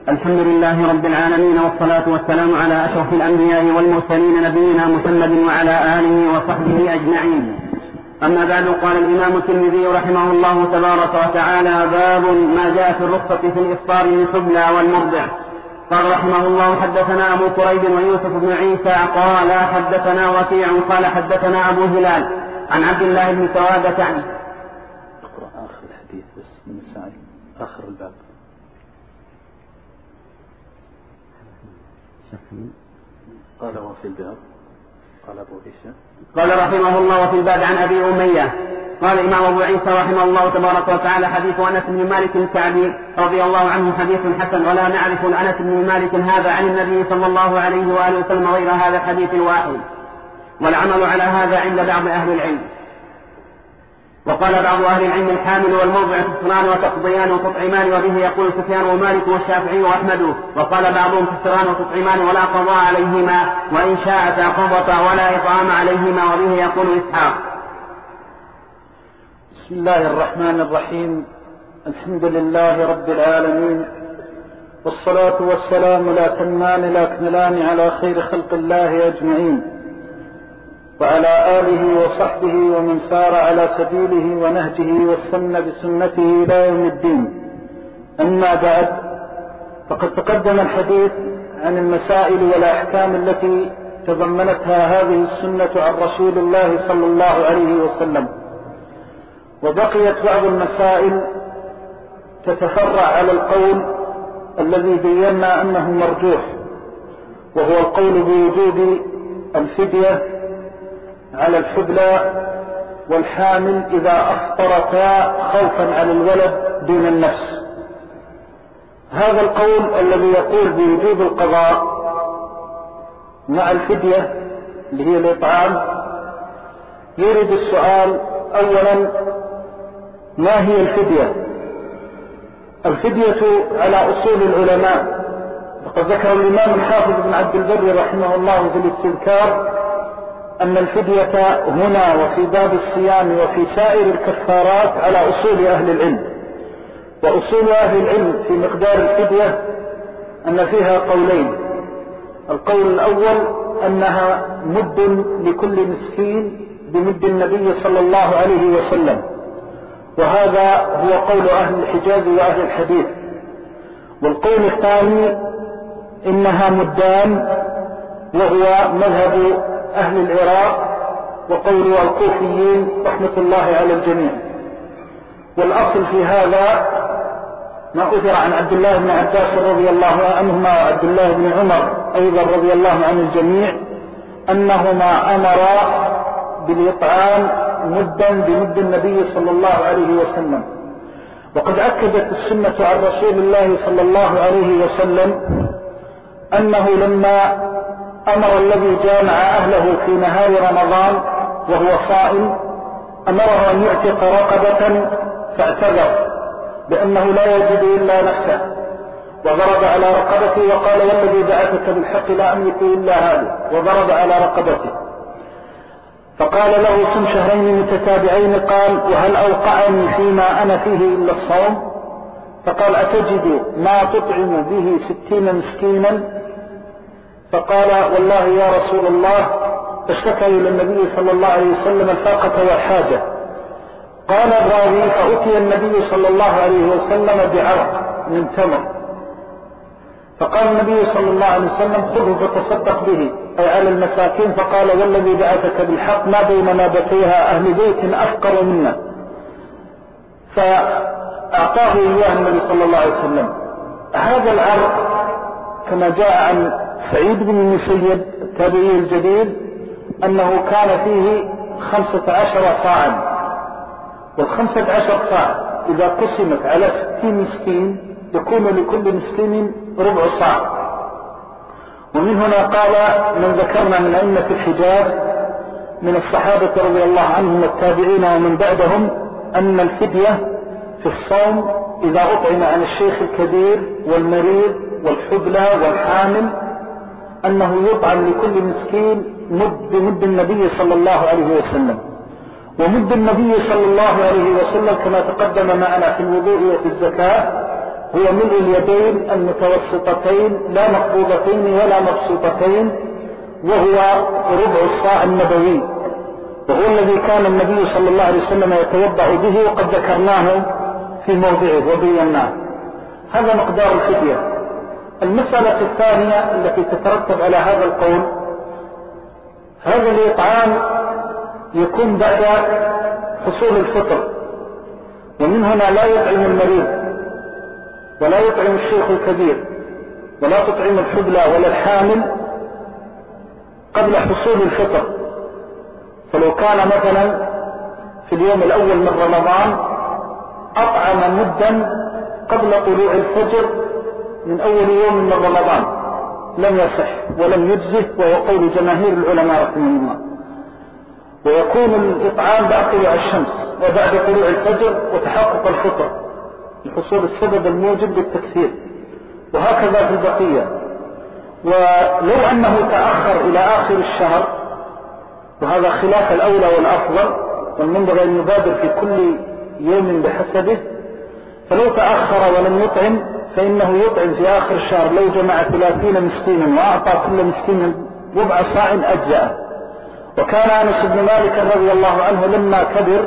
الحمد لله رب العالمين، والصلاة والسلام على أشرف الأنبياء والمرسلين نبينا محمد وعلى آله وصحبه أجمعين. أما بعد، قال الإمام الترمذي رحمه الله تبارك وتعالى: باب ما جاء في الرخصة في الإفطار للحبلى والمرضع. قال رحمه الله: حدثنا أبو كريب ويوسف بن عيسى قال حدثنا وكيع قال حدثنا أبو هلال عن عبد الله بن سوادة عنه. اقرأ آخر الحديث بس من ساعة آخر الباب. قال وفي الباب قال أبو عيسى قال رحمه الله: وفي الباب عن أبي أمية. قال الإمام أبو عيسى رحمه الله تبارك وتعالى: حديث أنس بن مالك الكعبي رضي الله عنه حديث حسن، ولا نعرف أنس بن مالك هذا عن النبي صلى الله عليه وآله وسلم غير هذا الحديث الواحد، والعمل على هذا عند بعض أهل العلم. وقال بعض أهل العلم: الحامل والمرضع تفطران وتقضيان وتطعمان، وبه يقول سفيان ومالك والشافعي وأحمد. وقال بعضهم: تفطران وتطعمان ولا قضاء عليهما، وإن شاءتا قضتا ولا إطعام عليهما، وبه يقول إسحاق. بسم الله الرحمن الرحيم. الحمد لله رب العالمين، والصلاة والسلام الأتمان الأكملان على خير خلق الله أجمعين، وعلى آله وصحبه ومن سار على سبيله ونهجه واستنى بسنته إلى يوم الدين. أما بعد، فقد تقدم الحديث عن المسائل والأحكام التي تضمنتها هذه السنة عن رسول الله صلى الله عليه وسلم، وبقيت بعض المسائل تتفرع على القول الذي بينا أنه مرجوح، وهو القول بوجوب الفدية على الحبلى والحامل إذا أفطرتا خوفا على الولد دون النفس. هذا القول الذي يقول بوجوب القضاء مع الفدية اللي هي الإطعام، يريد السؤال: أولا، ما هي الفدية؟ الفدية على أصول العلماء، وقد ذكر الإمام الحافظ بن عبد البر رحمه الله في الاستذكار أن الفدية هنا وفي باب الصيام وفي سائر الكفارات على أصول أهل العلم. وأصول أهل العلم في مقدار الفدية أن فيها قولين: القول الأول أنها مد لكل مسكين بمد النبي صلى الله عليه وسلم، وهذا هو قول أهل الحجاز وأهل الحديث. والقول الثاني إنها مدان، وهو مذهب أهل العراق وقول الكوفيين رحمة الله على الجميع. والأصل في هذا ما أثر عن عبد الله بن عباس رضي الله عنهما وعبد الله بن عمر أيضا رضي الله عن الجميع أنهما أمرا بالإطعام مدا بمد النبي صلى الله عليه وسلم. وقد أكدت السنة عن رسول الله صلى الله عليه وسلم أنه لما أمر الذي جامع أهله في نهار رمضان وهو صائم أمره أن يعتق رقبة، فاعتذر بأنه لا يجد إلا نفسه، وضرب على رقبته وقال: والذي بعثك بالحق لا أملك إلا هذا، وضرب على رقبته. فقال له: صم شهرين متتابعين. قال: وهل أوقعني فيما أنا فيه إلا الصوم؟ فقال: أتجد ما تطعم به 60 مسكينا؟ فقال: والله يا رسول الله. فاشتكى إلى النبي صلى الله عليه وسلم الفاقة والحاجة. قال الراوي: فأتي النبي صلى الله عليه وسلم بعرق من تمر، فقال النبي صلى الله عليه وسلم: خذه فتصدق به، أي على المساكين. فقال: والذي بعثك بالحق ما بين نابتيها أهل بيت أفقر منا. فأعطاه إياه النبي صلى الله عليه وسلم. هذا العرق كما جاء عن سعيد بن المسيب التابعي الجديد أنه كان فيه 15 صاعا، وال15 صاع إذا قسمت على 60 مسكين يكون لكل مسكين ربع صاع. ومن هنا قال من ذكرنا من أئمة الحجاز من الصحابة رضي الله عنهم والتابعين ومن بعدهم أن الفدية في الصوم إذا أطعم عن الشيخ الكبير والمريض والحبلى والحامل أنه يطعم لكل مسكين مد النبي صلى الله عليه وسلم. ومد النبي صلى الله عليه وسلم كما تقدم معنا في الوضوء وفي الزكاة هو ملء اليدين المتوسطتين لا مقبوضتين ولا مبسوطتين، وهو ربع الصاع النبوي، وهو الذي كان النبي صلى الله عليه وسلم يتوضأ به، وقد ذكرناه في موضعه وبيناه. هذا مقدار الفدية. المسألة الثانية التي تترتب على هذا القول، هذا الإطعام يكون بعد حصول الفطر، ومن هنا لا يطعم المريض ولا يطعم الشيخ الكبير ولا تطعم الحبلى ولا الحامل قبل حصول الفطر. فلو كان مثلا في اليوم الأول من رمضان أطعم مدا قبل طلوع الفجر من أول يوم من رمضان لم يصح ولم يجزه، وهو قول جماهير العلماء رحمه الله. ويكون الإطعام بعد طلوع الشمس وبعد طلوع الفجر وتحقق الفطر لحصول السبب الموجب للتكثير، وهكذا في البقية. ولو أنه تأخر إلى آخر الشهر، وهذا خلاف الأولى والأفضل، والمنبغي أن يبادر في كل يوم بحسبه، فلو تأخر ولم يطعم فإنه يطعم في آخر الشهر. لو جمع 30 مسكينا وأعطى كل مسكين ربع صاع أجزأه. وكان أنس بن مالك رضي الله عنه لما كبر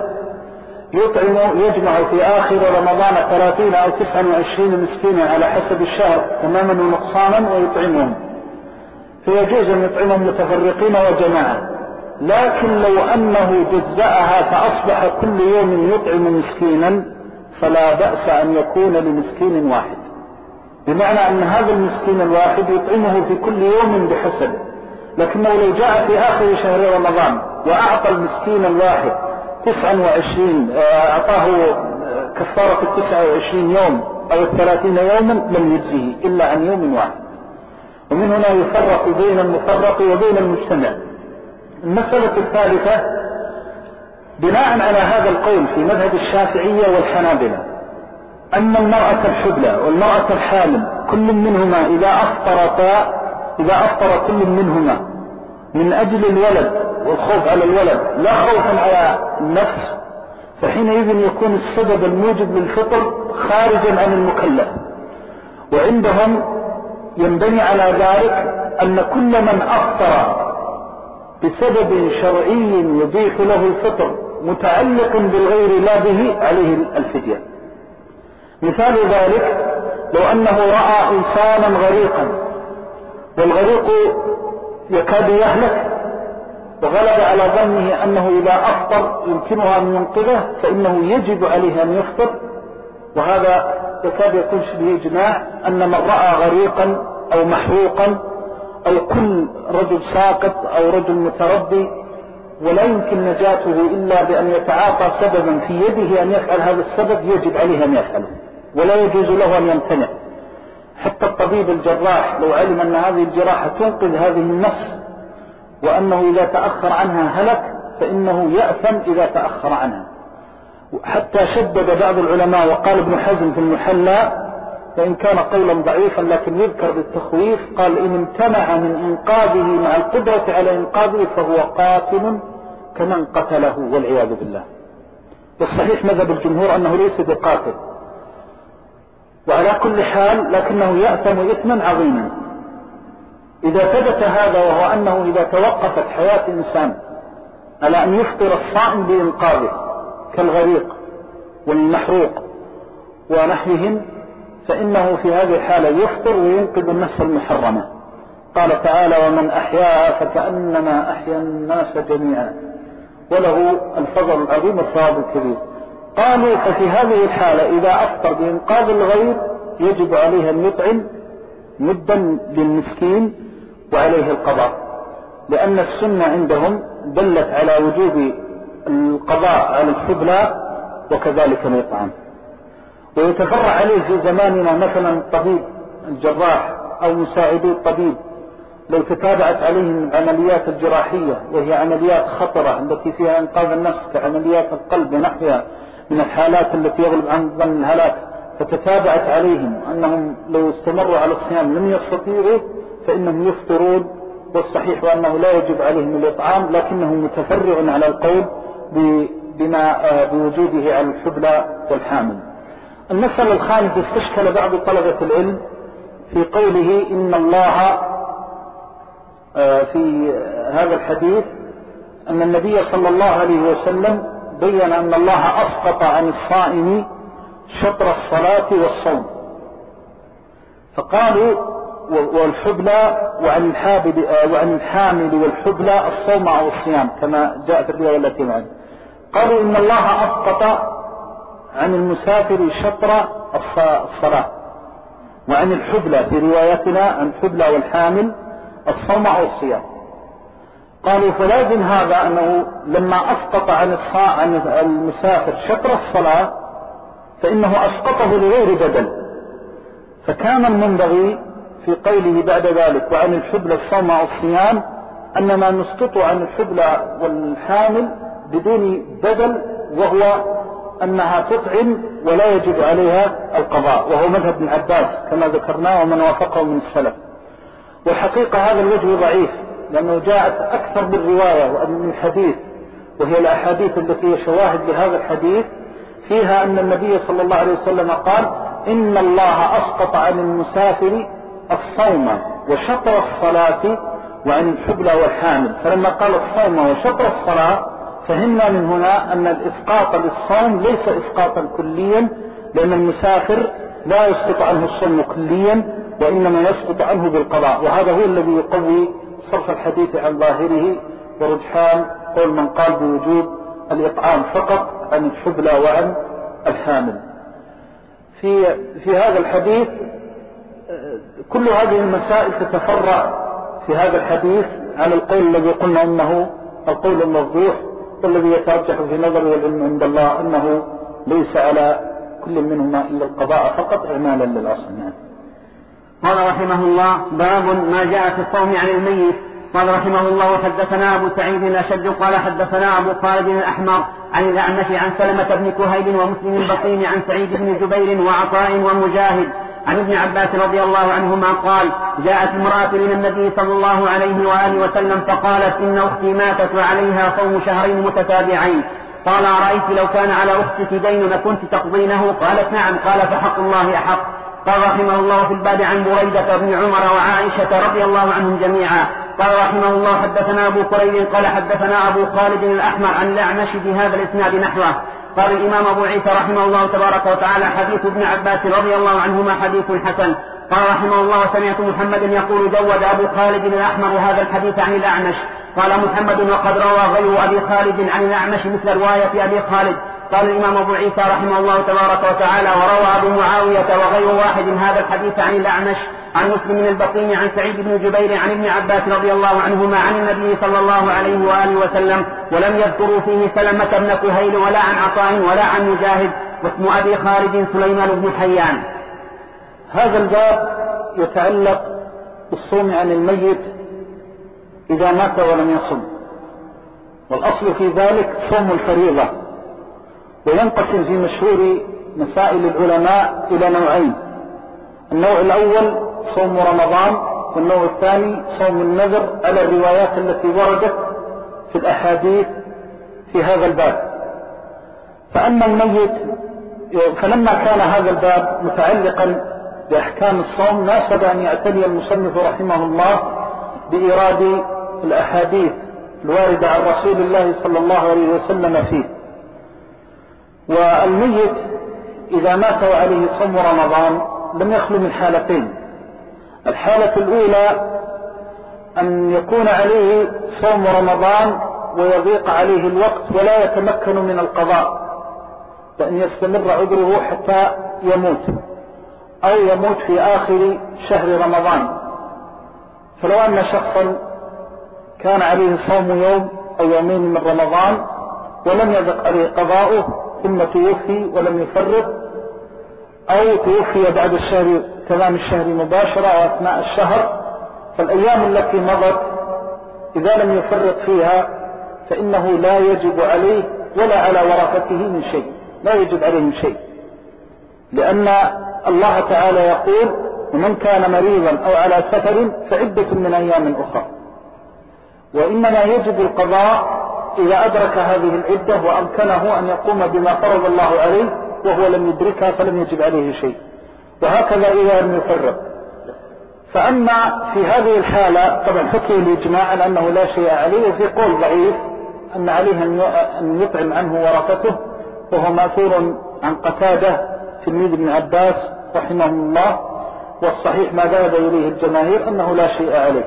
يجمع في آخر رمضان 30 أو 29 مسكينا على حسب الشهر تماما ونقصانا ويطعمهم، فيجوز أن يطعمهم متفرقين وجماعة. لكن لو أنه جزأها فأصبح كل يوم يطعم مسكينا فلا بأس أن يكون لمسكين واحد، بمعنى أن هذا المسكين الواحد يطعمه في كل يوم بحسب. لكنه لو جاء في آخر شهر رمضان وأعطى المسكين الواحد 29 أعطاه كفارة 29 يوم أو 30 يوما لم يجزه إلا عن يوم واحد. ومن هنا يفرق بين المفرق وبين المجتمع. المسألة الثالثة، بناء على هذا القول في مذهب الشافعية والحنابلة أن المرأة الحبلى والمرأة الحامل كل منهما إذا أفطر كل منهما من أجل الولد والخوف على الولد لا خوفا على النفس، فحينئذ يكون السبب الموجب للفطر خارجا عن المكلف. وعندهم ينبني على ذلك أن كل من أفطر بسبب شرعي يبيح له الفطر متعلق بالغير لا به عليه الفدية. مثال ذلك لو أنه رأى إنسانا غريقا والغريق يكاد يهلك، وغلب على ظنه أنه إذا أفطر يمكنها أن ينقذه، فإنه يجب عليه أن يفطر. وهذا يكاد يكون شبه إجماع أن من رأى غريقا أو محروقا أو كل رجل ساقط أو رجل متربي ولا يمكن نجاته إلا بأن يتعاطى سببا في يده أن يفعل هذا السبب، يجب عليه أن يفعله ولا يجوز له أن يمتنع. حتى الطبيب الجراح لو علم أن هذه الجراحة تنقذ هذه النفس وأنه إذا تأخر عنها هلك فإنه يأثم إذا تأخر عنها. حتى شدد بعض العلماء وقال ابن حزم في المحلى، وإن كان قولا ضعيفا لكن يذكر بالتخويف، قال إن امتنع من إنقاذه مع القدرة على إنقاذه فهو قاتل كمن قتله والعياذ بالله. والصحيح مذهب الجمهور أنه ليس بقاتل. وعلى كل حال لكنه يأثم إثما عظيما إذا ثبت هذا، وهو أنه إذا توقفت حياة إنسان على أن يفطر الصائم بإنقاذه كالغريق والمحروق ونحوهم، فإنه في هذه الحالة يفطر وينقذ النفس المحرمة. قال تعالى ومن أحياها فكأنما أحيا الناس جميعا وله الفضل العظيم والثواب الكبير. قالوا ففي هذه الحالة إذا أفطر بإنقاذ الغير يجب عليه أن يطعم مدا للمسكين وعليه القضاء، لأن السنة عندهم دلت على وجوب القضاء على الحبلى وكذلك الإطعام. ويتفرع عليه في زماننا مثلا الطبيب الجراح أو مساعدي الطبيب لو تتابعت عليهم العمليات الجراحية وهي عمليات خطرة التي فيها إنقاذ النفس كعمليات القلب ونحوها من الحالات التي يغلب عن ظن الهلاك، فتتابعت عليهم أنهم لو استمروا على الصيام لم يستطيعوا فإنهم يفطرون. والصحيح أنه لا يجب عليهم الإطعام، لكنه متفرع على القول بوجوده على الحبلى والحامل. المسألة الخامسة استشكل بعض طلبة العلم في قوله إن الله في هذا الحديث أن النبي صلى الله عليه وسلم بين أن الله أسقط عن الصائم شطر الصلاة والصوم، فقالوا والحبلى وعن الحامل والحبلى الصوم أو الصيام كما جاءت الرواية التي معنا. قالوا إن الله أسقط عن المسافر شطر الصلاة، وعن الحبلى في روايتنا عن الحبلى والحامل الصوم أو الصيام. قالوا فلازم هذا أنه لما أسقط عن المسافر شطر الصلاة فإنه أسقطه لغير بدل، فكان المنبغي في قوله بعد ذلك وعن الحبلى الصوم أو الصيام أننا نسقط عن الحبلى والحامل بدون بدل، وهو أنها تطعم ولا يجب عليها القضاء، وهو مذهب ابن عباس كما ذكرناه ومن وافقه من السلف. والحقيقة هذا الوجه ضعيف، لأنه جاءت أكثر بالرواية من الحديث، وهي الأحاديث التي هي شواهد لهذا الحديث فيها أن النبي صلى الله عليه وسلم قال إن الله أسقط عن المسافر الصوم وشطر الصلاة وعن الحبلى والحامل. فلما قال الصوم وشطر الصلاة فهمنا من هنا أن الإسقاط للصوم ليس إسقاطا كليا، لأن المسافر لا يسقط عنه الصوم كليا، وإنما يسقط عنه بالقضاء. وهذا هو الذي يقوي صرف الحديث عن ظاهره ورجحان قول من قال بوجوب الإطعام فقط عن الحبلى وعن الحامل. في هذا الحديث كل هذه المسائل تتفرع في هذا الحديث على القول الذي قلنا إنه القول الموضوح، والذي يترجح في نظر والعلم عند الله أنه ليس على كل منهما إلا القضاء فقط إعمالا للأصل. قال رحمه الله باب ما جاء في الصوم عن الميت. قال رحمه الله حدثنا أبو سعيد الأشج قال حدثنا أبو خالد الأحمر عن الأعمش عن سلمة بن كهيل ومسلم البطين عن سعيد بن جبير وعطاء ومجاهد عن ابن عباس رضي الله عنهما قال جاءت امرأة إلى النبي صلى الله عليه وآله وسلم فقالت إن أختي ماتت وعليها صوم شهرين متتابعين. قال أرأيت لو كان على أختك دين لكنت تقضينه؟ قالت نعم. قال فحق الله أحق. قال رحمه الله في الباب عن بريدة بن عمر وعائشة رضي الله عنهم جميعا. قال رحمه الله حدثنا أبو كريب قال حدثنا أبو خالد الأحمر عن الأعمش بهذا الإسناد نحوه. قال الإمام أبو عيسى رحمه الله تبارك وتعالى حديث ابن عباس رضي الله عنهما حديث حسن. قال رحمه الله سمعت محمد يقول جود أبو خالد الأحمر هذا الحديث عن الأعمش. قال محمد وقد روى غير أبي خالد عن الأعمش مثل رواية أبي خالد. قال الإمام أبو عيسى رحمه الله تبارك وتعالى وروى أبو معاوية وغير واحد هذا الحديث عن الأعمش عن مسلم البطين عن سعيد بن جبير عن ابن عباس رضي الله عنهما عن النبي صلى الله عليه وآله وسلم، ولم يذكروا فيه سلمة بن كهيل ولا عن عطاء ولا عن مجاهد، واسم أبي خالد سليمان بن حيان. هذا الباب يتعلق بالصوم عن الميت إذا مات ولم يصم، والأصل في ذلك صوم الفريضة، وينقسم في مشهور مسائل العلماء إلى نوعين: النوع الأول صوم رمضان، والنوع الثاني صوم النذر على الروايات التي وردت في الأحاديث في هذا الباب. فأما الميت فلما كان هذا الباب متعلقا بأحكام الصوم ناسب أن يعتني المصنف رحمه الله بإيراد الأحاديث الواردة عن رسول الله صلى الله عليه وسلم فيه. والميت إذا مات وعليه صوم رمضان لم يخلو من حالتين: الحالة الأولى أن يكون عليه صوم رمضان ويضيق عليه الوقت ولا يتمكن من القضاء، فإن يستمر عذره حتى يموت أو يموت في آخر شهر رمضان. فلو أن شخصا كان عليه صوم يوم أو يومين من رمضان ولم يضق عليه قضاؤه ثم توفي ولم يفرط، أو توفي بعد الشهر تمام الشهر مباشرة أو أثناء الشهر، فالأيام التي مضت إذا لم يفرط فيها فإنه لا يجب عليه ولا على ورثته من شيء، لا يجب عليهم شيء، لأن الله تعالى يقول: ومن كان مريضا أو على سفر فعدة من أيام أخرى. وإنما يجب القضاء إذا أدرك هذه العدة وأمكنه أن يقوم بما فرض الله عليه وهو لم يدركها فلم يجب عليه شيء، وهكذا إذا لم يفرق. فأما في هذه الحالة طبعا حكي الإجماع على أنه لا شيء عليه، وفي قول ضعيف أن عليه أن يطعم عنه ورثته، وهو مأثور عن قتادة تلميذ ابن عباس رحمه الله، والصحيح ما ذهب إليه الجماهير أنه لا شيء عليه.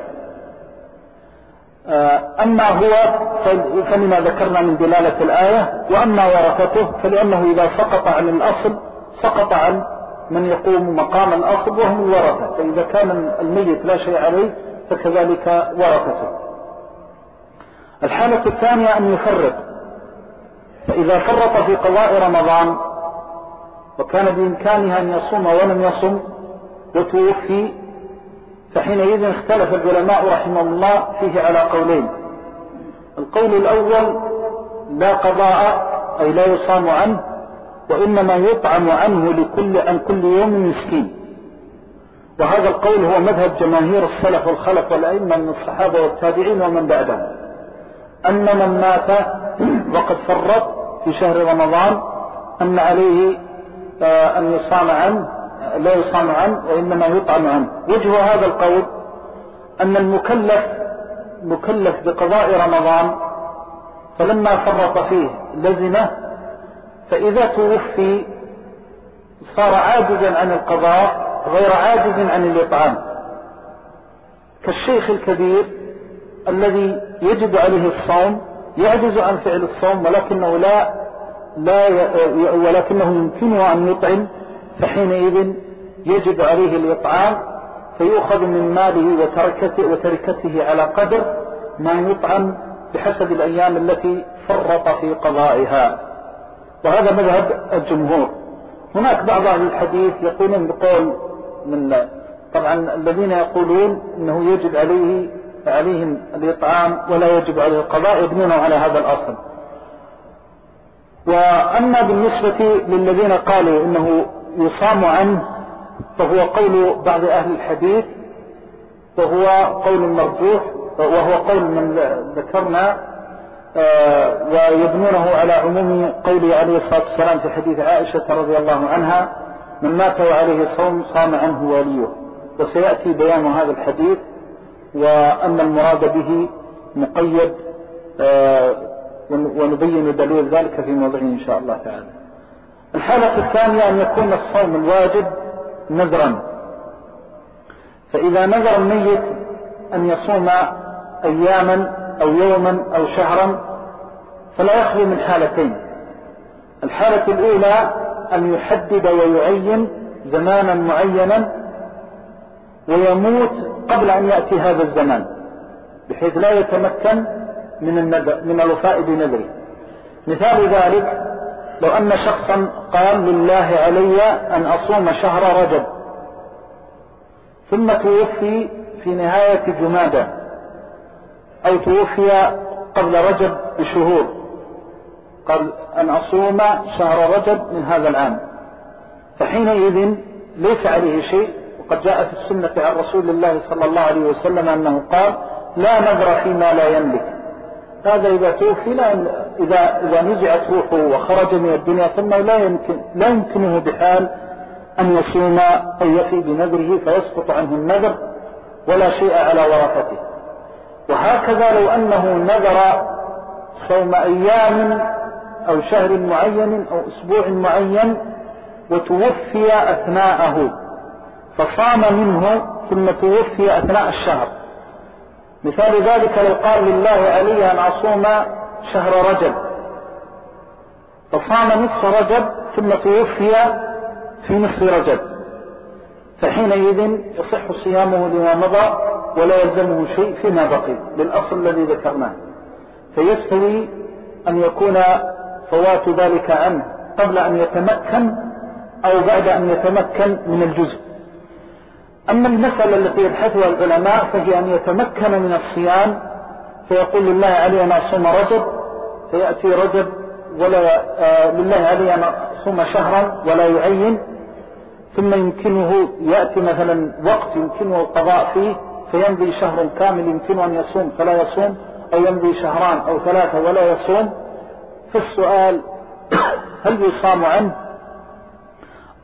أما هو فلما ذكرنا من دلالة الآية، وأما ورثته فلأنه إذا سقط عن الأصل سقط عن من يقوم مقام الأصل وهم الورثة، فإذا كان الميت لا شيء عليه فكذلك ورثته. الحالة الثانية أن يفرط، فإذا فرط في قضاء رمضان وكان بإمكانها أن يصوم ولم يصم وتوفي، فحينئذ اختلف العلماء رحمه الله فيه على قولين. القول الأول لا قضاء أي لا يصام عنه، وإنما يطعم عنه عن كل يوم مسكين، وهذا القول هو مذهب جماهير السلف والخلف والأئمة من الصحابة والتابعين ومن بعدهم، أن من مات وقد فرط في شهر رمضان أن عليه أن يصام عنه، لا يصام عنه وإنما يطعم عنه. وجه هذا القول أن المكلف مكلف بقضاء رمضان، فلما فرط فيه لزمه، فإذا توفي صار عاجزا عن القضاء غير عاجز عن الإطعام، كالشيخ الكبير الذي يجب عليه الصوم يعجز عن فعل الصوم ولكنه يمكنه أن يطعم، فحينئذ يجب عليه الإطعام، فيؤخذ من ماله وتركته على قدر ما يطعم بحسب الأيام التي فرط في قضائها، وهذا مذهب الجمهور. هناك بعض أهل الحديث يقولون بقول طبعا الذين يقولون أنه يجب عليهم الإطعام ولا يجب عليه القضاء يبنونه على هذا الأصل. وأما بالنسبة للذين قالوا إنه يصام عنه فهو قول بعض أهل الحديث، وهو قول مرجوح، وهو قول من ذكرنا، ويبنونه على عموم قوله عليه الصلاة والسلام في حديث عائشة رضي الله عنها: من مات وعليه صوم صام عنه وليه. وسيأتي بيان هذا الحديث وأن المراد به مقيد، ونبين دليل ذلك في موضعه إن شاء الله تعالى. الحالة الثانية أن يكون الصوم الواجب نذرا، فإذا نذر الميت أن يصوم أياما أو يوما أو شهرا فلا يخلو من حالتين. الحالة الأولى أن يحدد ويعين زمانا معينا ويموت قبل أن يأتي هذا الزمان، بحيث لا يتمكن من الوفاء بنذره. مثال ذلك لو أن شخصا قال: لله علي أن أصوم شهر رجب، ثم توفي في نهاية جمادى، أو توفي قبل رجب بشهور، قال أن أصوم شهر رجب من هذا العام، فحينئذ ليس عليه شيء. وقد جاء في السنة عن رسول الله صلى الله عليه وسلم أنه قال: لا نذر فيما لا يملك. هذا إذا توفي إذا نزعت روحه وخرج من الدنيا ثم لا يمكنه بحال أن يصوم أو يفي بنذره، فيسقط عنه النذر ولا شيء على ورثته. وهكذا لو أنه نذر صوم أيام أو شهر معين أو أسبوع معين وتوفي أثناءه، فصام منه ثم توفي أثناء الشهر. مثال ذلك لو قال: لله علي أن أصوم شهر رجب، فصام نصف رجب ثم توفي في نصف رجب، فحينئذ يصح صيامه لما مضى ولا يلزمه شيء فيما بقي للأصل الذي ذكرناه، فيستوي أن يكون فوات ذلك عنه قبل أن يتمكن أو بعد أن يتمكن من الجزء. أما المسألة التي يبحثها العلماء فهي أن يتمكن من الصيام، فيقول: لله علي أن أصوم رجب، فيأتي رجب ولا لله علي أن أصوم شهرا ولا يعين، ثم يمكنه يأتي مثلا وقت يمكنه القضاء فيه فيمضي شهر كامل يمكنه أن يصوم فلا يصوم، أو يمضي شهران أو ثلاثة ولا يصوم. فالسؤال: هل يصام عنه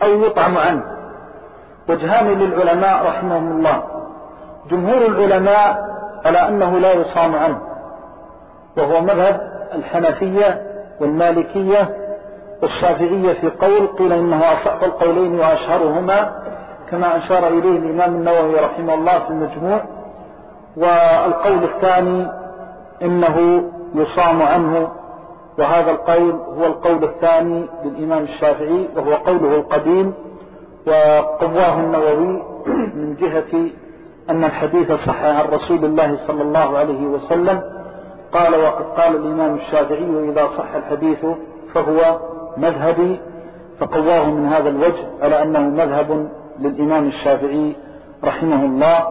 أو يطعم عنه. وجهان للعلماء رحمهم الله. جمهور العلماء على أنه لا يصام عنه، وهو مذهب الحنفية والمالكية والشافعية في قول، قيل إنه أصح القولين وأشهرهما كما أشار إليه الإمام النووي رحمه الله في المجموع. والقول الثاني إنه يصام عنه، وهذا القول هو القول الثاني للإمام الشافعي، وهو قوله القديم، وقواه النووي من جهة أن الحديث صح عن رسول الله صلى الله عليه وسلم. قال وقد قال الإمام الشافعي إذا صح الحديث فهو مذهبي، فقواه من هذا الوجه على أنه مذهب للإمام الشافعي رحمه الله،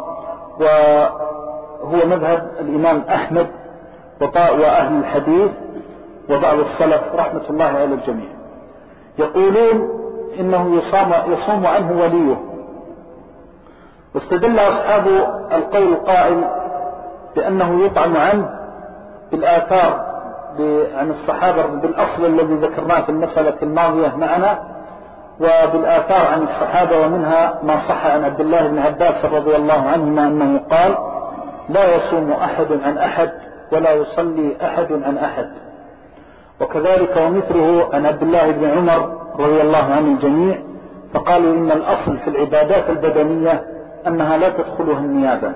وهو مذهب الإمام أحمد وأهل الحديث وبعض السلف رحمة الله على الجميع. يقولون إنه يصوم عنه وليه، واستدل أصحاب القول القائل بأنه يطعم عنه بالآثار عن الصحابة، بالأصل الذي ذكرناه في المسألة الماضية معنا، وبالآثار عن الصحابة، ومنها ما صح عن عبد الله بن عباس رضي الله عنهما أنه قال لا يصوم أحد عن أحد ولا يصلي أحد عن أحد. وكذلك ومثله عن عبد الله بن عمر رضي الله عن الجميع، فقالوا إن الأصل في العبادات البدنية أنها لا تدخلها النيابة.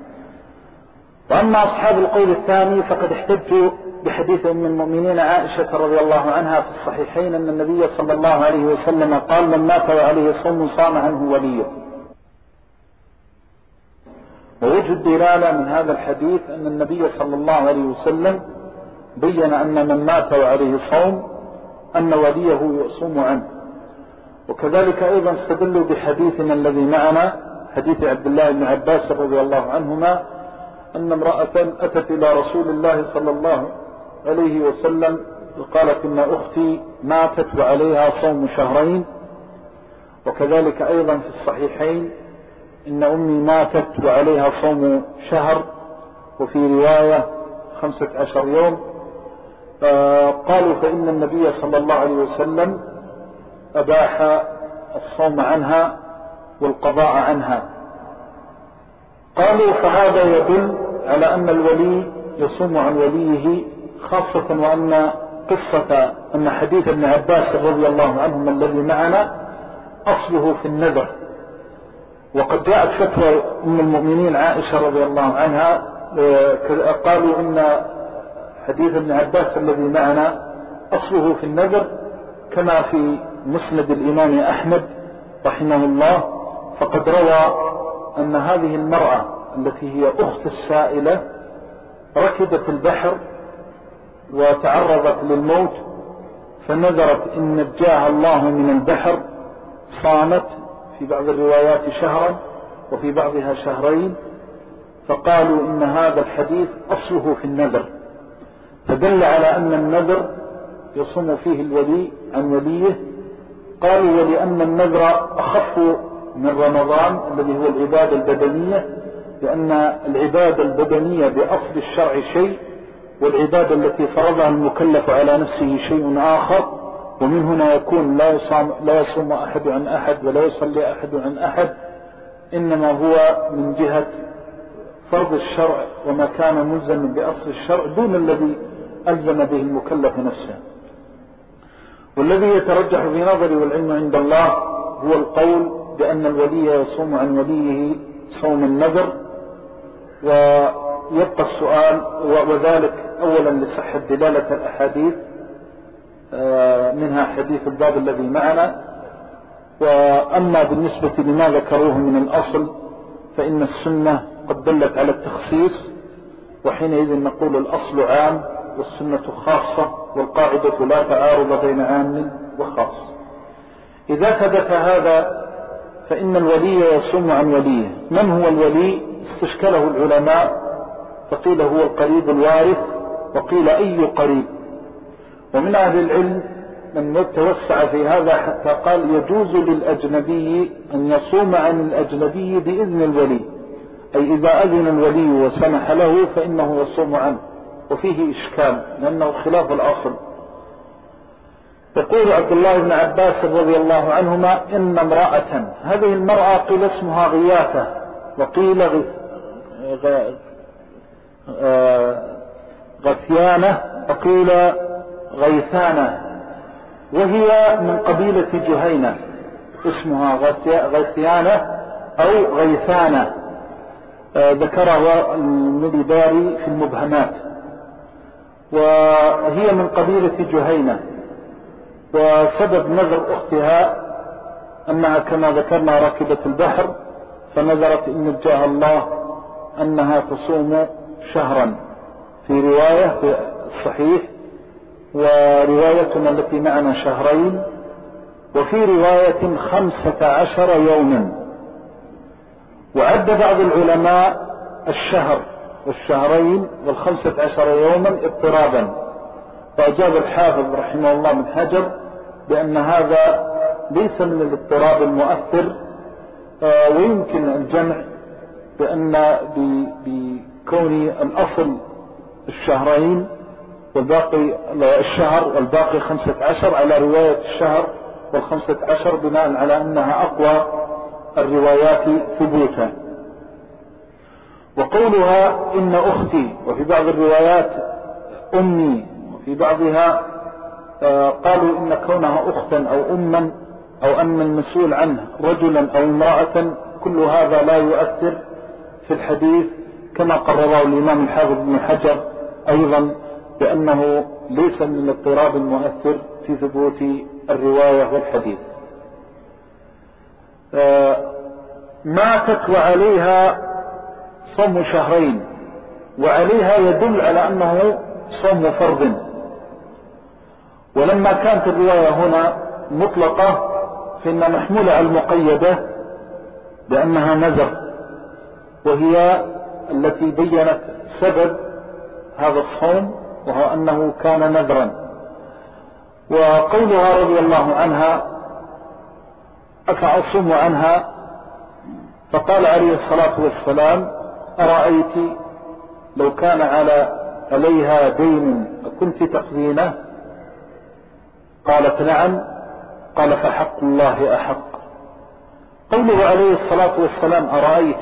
وأما أصحاب القول الثاني فقد احتجوا بحديث أم المؤمنين عائشة رضي الله عنها في الصحيحين أن النبي صلى الله عليه وسلم قال من مات وعليه صوم صام عنه وليه. ووجه الدلالة من هذا الحديث أن النبي صلى الله عليه وسلم بين أن من مات وعليه صوم أن وليه يصوم عنه. وكذلك أيضا استدلوا بحديثنا الذي معنا، حديث عبد الله بن عباس رضي الله عنهما أن امرأة أتت إلى رسول الله صلى الله عليه وسلم وقالت إن أختي ماتت وعليها صوم شهرين. وكذلك أيضا في الصحيحين إن أمي ماتت وعليها صوم شهر، وفي رواية 15 يوم. قالوا فإن النبي صلى الله عليه وسلم أباح الصوم عنها والقضاء عنها. قالوا فهذا يدل على أن الولي يصوم عن وليه، خاصة وأن قصة أن حديث ابن عباس رضي الله عنهما الذي معنا أصله في النذر. وقد جاءت فتوى أم المؤمنين عائشة رضي الله عنها، قالوا إن حديث ابن عباس الذي معنا أصله في النذر، كما في مسند الإمام أحمد رحمه الله. فقد روى أن هذه المرأة التي هي أخت السائلة ركبت البحر وتعرضت للموت، فنذرت إن نجاها الله من البحر، صامت في بعض الروايات شهرا وفي بعضها شهرين. فقالوا إن هذا الحديث أصله في النذر، فدل على أن النذر يصوم فيه الولي عن وليه. قالوا ولأن النذر أخف من رمضان الذي هو العبادة البدنية، لأن العبادة البدنية بأصل الشرع شيء، والعبادة التي فرضها المكلف على نفسه شيء آخر. ومن هنا يكون لا يصوم أحد عن أحد ولا يصلي أحد عن أحد، إنما هو من جهة فرض الشرع وما كان ملزما بأصل الشرع دون الذي ألزم به المكلف نفسه. والذي يترجح في نظري والعلم عند الله هو القول بأن الولي يصوم عن وليه صوم النذر. ويبقى السؤال، وذلك أولا لصحة دلالة الأحاديث، منها حديث الباب الذي معنا. وأما بالنسبة لما ذكروه من الأصل فإن السنة قد دلت على التخصيص، وحينئذ نقول الأصل عام والسنة خاصة، والقاعدة لا تعارض بين عام وخاص. إذا ثبت هذا فإن الولي يصوم عن وليه. من هو الولي؟ استشكله العلماء، فقيل هو القريب الوارث، وقيل أي قريب. ومن أهل العلم من توسع في هذا حتى قال يجوز للأجنبي أن يصوم عن الأجنبي بإذن الولي، أي إذا أذن الولي وسمح له فإنه يصوم عنه. وفيه إشكال لأنه خلاف الأصل، يقول عبد الله بن عباس رضي الله عنهما إن امرأة، هذه المرأة قيل اسمها غياثة وقيل غثيانة وقيل غيثانة، وهي من قبيلة جهينة، اسمها غثيانة أو غيثانة، ذكره المليباري في المبهمات، وهي من قبيلة جهينة. وسبب نذر أختها أنها كما ذكرنا ركبت البحر فنذرت إن نجاها الله أنها تصوم شهرا، في رواية في الصحيح، وروايتنا التي معنا شهرين، وفي رواية 15 يوما. وعد بعض العلماء الشهر والشهرين وال15 يوما اضطرابا، فأجاب الحافظ رحمه الله من حجر بأن هذا ليس من الاضطراب المؤثر، ويمكن الجمع بأن بكون الأصل الشهرين والباقي الشهر والباقي 15 على رواية الشهر وال15 بناء على أنها أقوى الروايات ثبوتا. وقولها إن أختي، وفي بعض الروايات أمي، وفي بعضها قالوا إن كونها أختا أو أما أو أن المسؤول عنه رجلا أو امرأة، كل هذا لا يؤثر في الحديث، كما قرره الإمام الحافظ بن حجر أيضا بأنه ليس من الاضطراب المؤثر في ثبوت الرواية والحديث. ماتت وعليها صوم شهرين، وعليها يدل على أنه صوم فرض، ولما كانت الرواية هنا مطلقة فإن محمولة على المقيدة بأنها نذر، وهي التي بيّنت سبب هذا الصوم وهو أنه كان نذرا. وقولها رضي الله عنها أفأصوم عنها، فقال عليه الصلاة والسلام أرأيت لو كان عليها دين كنت تقضينه؟ قالت نعم. قال فحق الله أحق. قوله عليه الصلاة والسلام أرأيت،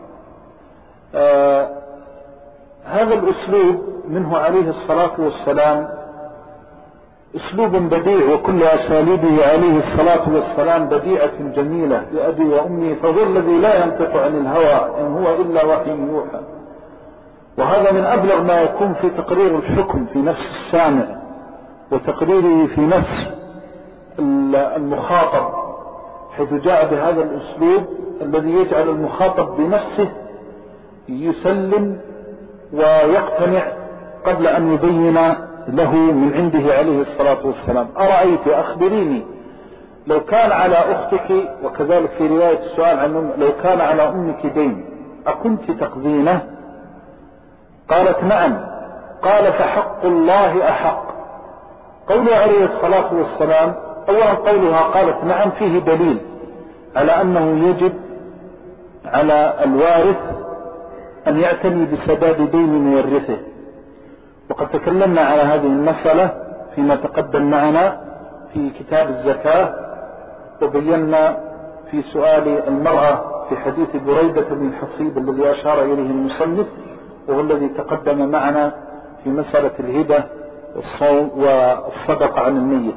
هذا الأسلوب منه عليه الصلاة والسلام أسلوب بديع، وكل أساليبه عليه الصلاة والسلام بديعة جميلة لأبي وأمي، فهو الذي لا ينطق عن الهوى إن هو إلا وحي يوحى. وهذا من أبلغ ما يكون في تقرير الحكم في نفس السامع وتقريره في نفس المخاطب، حيث جاء بهذا الأسلوب الذي يجعل المخاطب بنفسه يسلم ويقتنع قبل أن يبين له من عنده عليه الصلاة والسلام. أرأيت، أخبريني، لو كان على أختك، وكذلك في رواية السؤال عن لو كان على أمك دين أكنت تقضينه؟ قالت نعم. قال فحق الله أحق. قوله عليه الصلاة والسلام، أولا قولها قالت نعم فيه دليل على أنه يجب على الوارث أن يعتني بسداد دين مورثه، وقد تكلمنا على هذه المسألة فيما تقدم معنا في كتاب الزكاة، وبينا في سؤال المرأة في حديث بريدة بن الحصيب الذي أشار إليه المصنف، وهو الذي تقدم معنا في مسألة الهبة والصدقة عن الميت.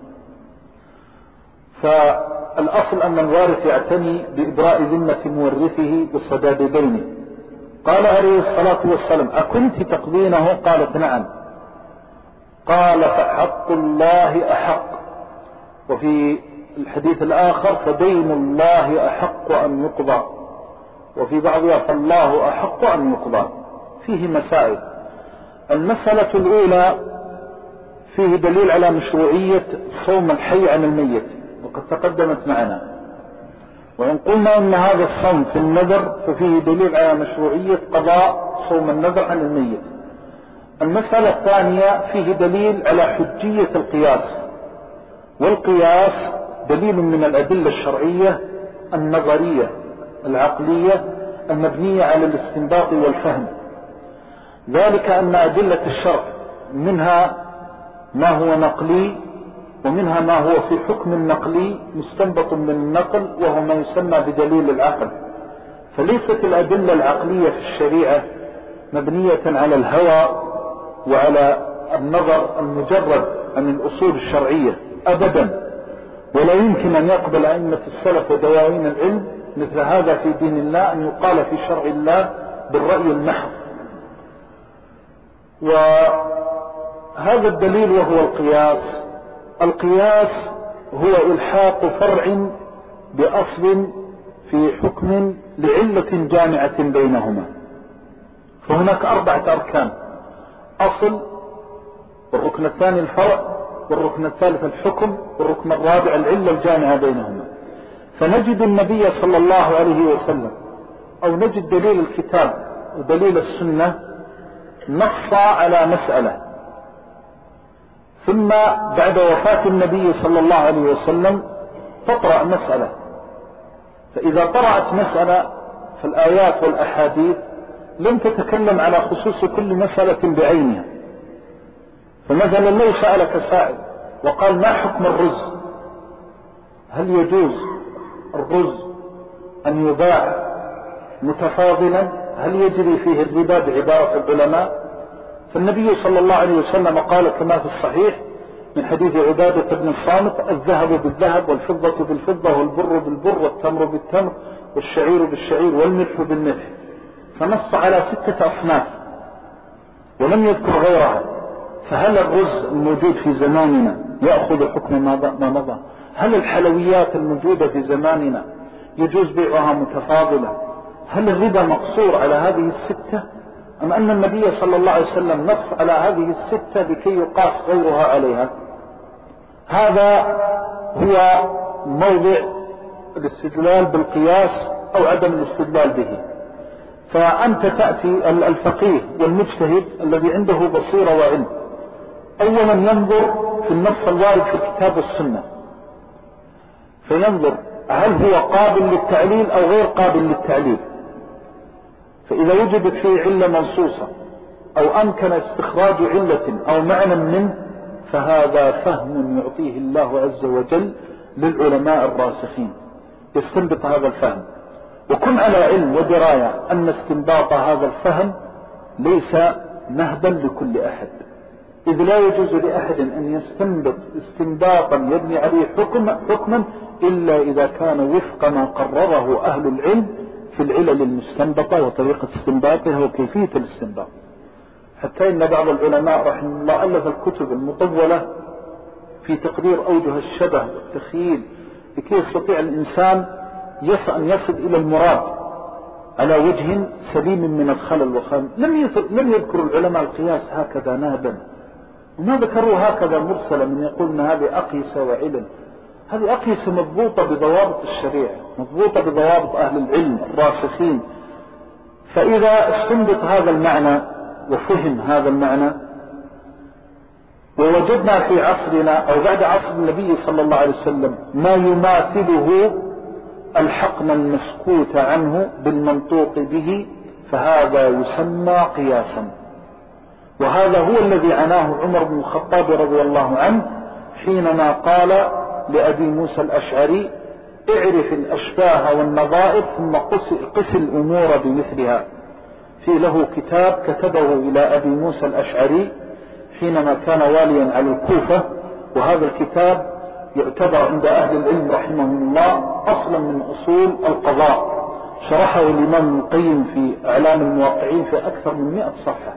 فالأصل أن الوارث يعتني بإبراء ذمة مورثه بسداد دينه. قال عليه الصلاة والسلام أكنت تقضينه؟ قالت نعم. قال فحق الله أحق. وفي الحديث الآخر فدين الله أحق أن يقضى، وفي بعضها فالله أحق أن يقضى. فيه مسائل. المسألة الأولى فيه دليل على مشروعية صوم الحي عن الميت، وقد تقدمت معنا. وإن قلنا إن هذا الصوم في النذر ففيه دليل على مشروعية قضاء صوم النذر عن الميت. المسألة الثانية فيه دليل على حجية القياس، والقياس دليل من الأدلة الشرعية النظرية العقلية المبنية على الاستنباط والفهم، ذلك أن أدلة الشرع منها ما هو نقلي ومنها ما هو في حكم نقلي مستنبط من النقل وهو ما يسمى بدليل العقل. فليست الأدلة العقلية في الشريعة مبنية على الهوى وعلى النظر المجرد عن الأصول الشرعية أبدا، ولا يمكن أن يقبل أئمة السلف ودواوين العلم مثل هذا في دين الله أن يقال في شرع الله بالرأي المحض. وهذا الدليل وهو القياس. القياس هو إلحاق فرع بأصل في حكم لعلة جامعة بينهما. فهناك 4 أركان: أصل، والركن الثاني الفرع، والركن الثالث الحكم، والركن الرابع العلة الجامعة بينهما. فنجد النبي صلى الله عليه وسلم أو نجد دليل الكتاب ودليل السنة نص على مسألة، ثم بعد وفاة النبي صلى الله عليه وسلم تطرأ مسألة. فإذا طرأت مسألة فالآيات والأحاديث لم تتكلم على خصوص كل مسألة بعينها. فمثلا لو سألك سائل وقال: ما حكم الرز؟ هل يجوز الرز أن يباع متفاضلا؟ هل يجري فيه الربا بعبارة العلماء؟ فالنبي صلى الله عليه وسلم قال كما في الصحيح من حديث عبادة بن الصامت: الذهب بالذهب، والفضة بالفضة، والبر بالبر، والتمر بالتمر، والشعير بالشعير، والملح بالملح. فنص على 6 أصناف ولم يذكر غيرها. فهل الرز الموجود في زماننا يأخذ حكم ما مضى؟ هل الحلويات الموجودة في زماننا يجوز بيعها متفاضلة؟ هل الربا مقصور على هذه 6، أم أن النبي صلى الله عليه وسلم نص على هذه 6 لكي يقاس غيرها عليها؟ هذا هو موضع الاستدلال بالقياس أو عدم الاستدلال به. فأنت تأتي الفقيه والمجتهد الذي عنده بصيرة وعلم أولا ينظر في النص الوارد في الكتاب والسنة، فينظر هل هو قابل للتعليل أو غير قابل للتعليل. فإذا وجدت فيه علة منصوصة أو أمكن استخراج علة أو معنى منه فهذا فهم يعطيه الله عز وجل للعلماء الراسخين، يستنبط هذا الفهم. وكن على علم ودراية أن استنباط هذا الفهم ليس نهبا لكل أحد، إذ لا يجوز لأحد أن يستنبط استنباطا يبني عليه حكما إلا إذا كان وفق ما قرره أهل العلم في العلل المستنبطة وطريقة استنباطها وكيفية الاستنباط. حتى إن بعض العلماء رحمه الله ألف الكتب المطولة في تقدير أوجه الشبه والتخييل لكي يستطيع الإنسان أن يصل إلى المراد على وجه سليم من الخلل والخلل. لم يذكر العلماء القياس هكذا نابا، وما ذكروا هكذا مرسلا من يقول أن هذه أقيسة وعلل. هذه أقيسة مضبوطة بضوابط الشريعة، مضبوطة بضوابط أهل العلم الراسخين. فإذا استنبط هذا المعنى وفهم هذا المعنى ووجدنا في عصرنا أو بعد عصر النبي صلى الله عليه وسلم ما يماثله الحقن المسكوت عنه بالمنطوق به فهذا يسمى قياسا. وهذا هو الذي عناه عمر بن الخطاب رضي الله عنه حينما قال لأبي موسى الأشعري: اعرف الأشباه والنظائر ثم قس الأمور بمثلها. في له كتاب كتبه إلى أبي موسى الأشعري حينما كان واليا على الكوفة، وهذا الكتاب يعتبر عند أهل العلم رحمهم الله أصلا من أصول القضاء، شرحه الإمام ابن القيم في أعلام الموقعين في أكثر من 100 صفحة.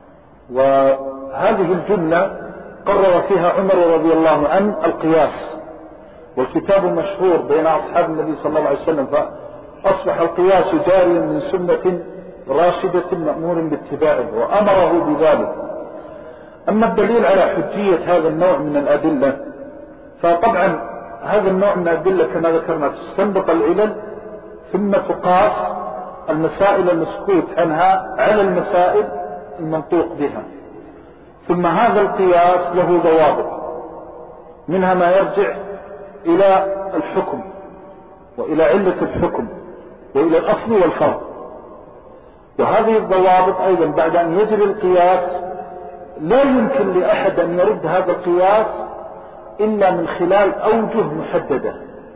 وهذه الجملة قرر فيها عمر رضي الله عنه القياس، والكتاب مشهور بين أصحاب النبي صلى الله عليه وسلم، فأصبح القياس جاريا من سنة راشدة مأمور باتباعه وأمره بذلك. أما الدليل على حجية هذا النوع من الأدلة، فطبعا هذا النوع من الأدلة كما ذكرنا تستنبط العلل ثم تقاس المسائل المسكوت عنها على المسائل المنطوق بها. ثم هذا القياس له ضوابط، منها ما يرجع إلى الحكم وإلى علة الحكم وإلى الأصل والفرق. وهذه الضوابط أيضا بعد أن يجري القياس لا يمكن لأحد أن يرد هذا القياس إلا من خلال أوجه محددة،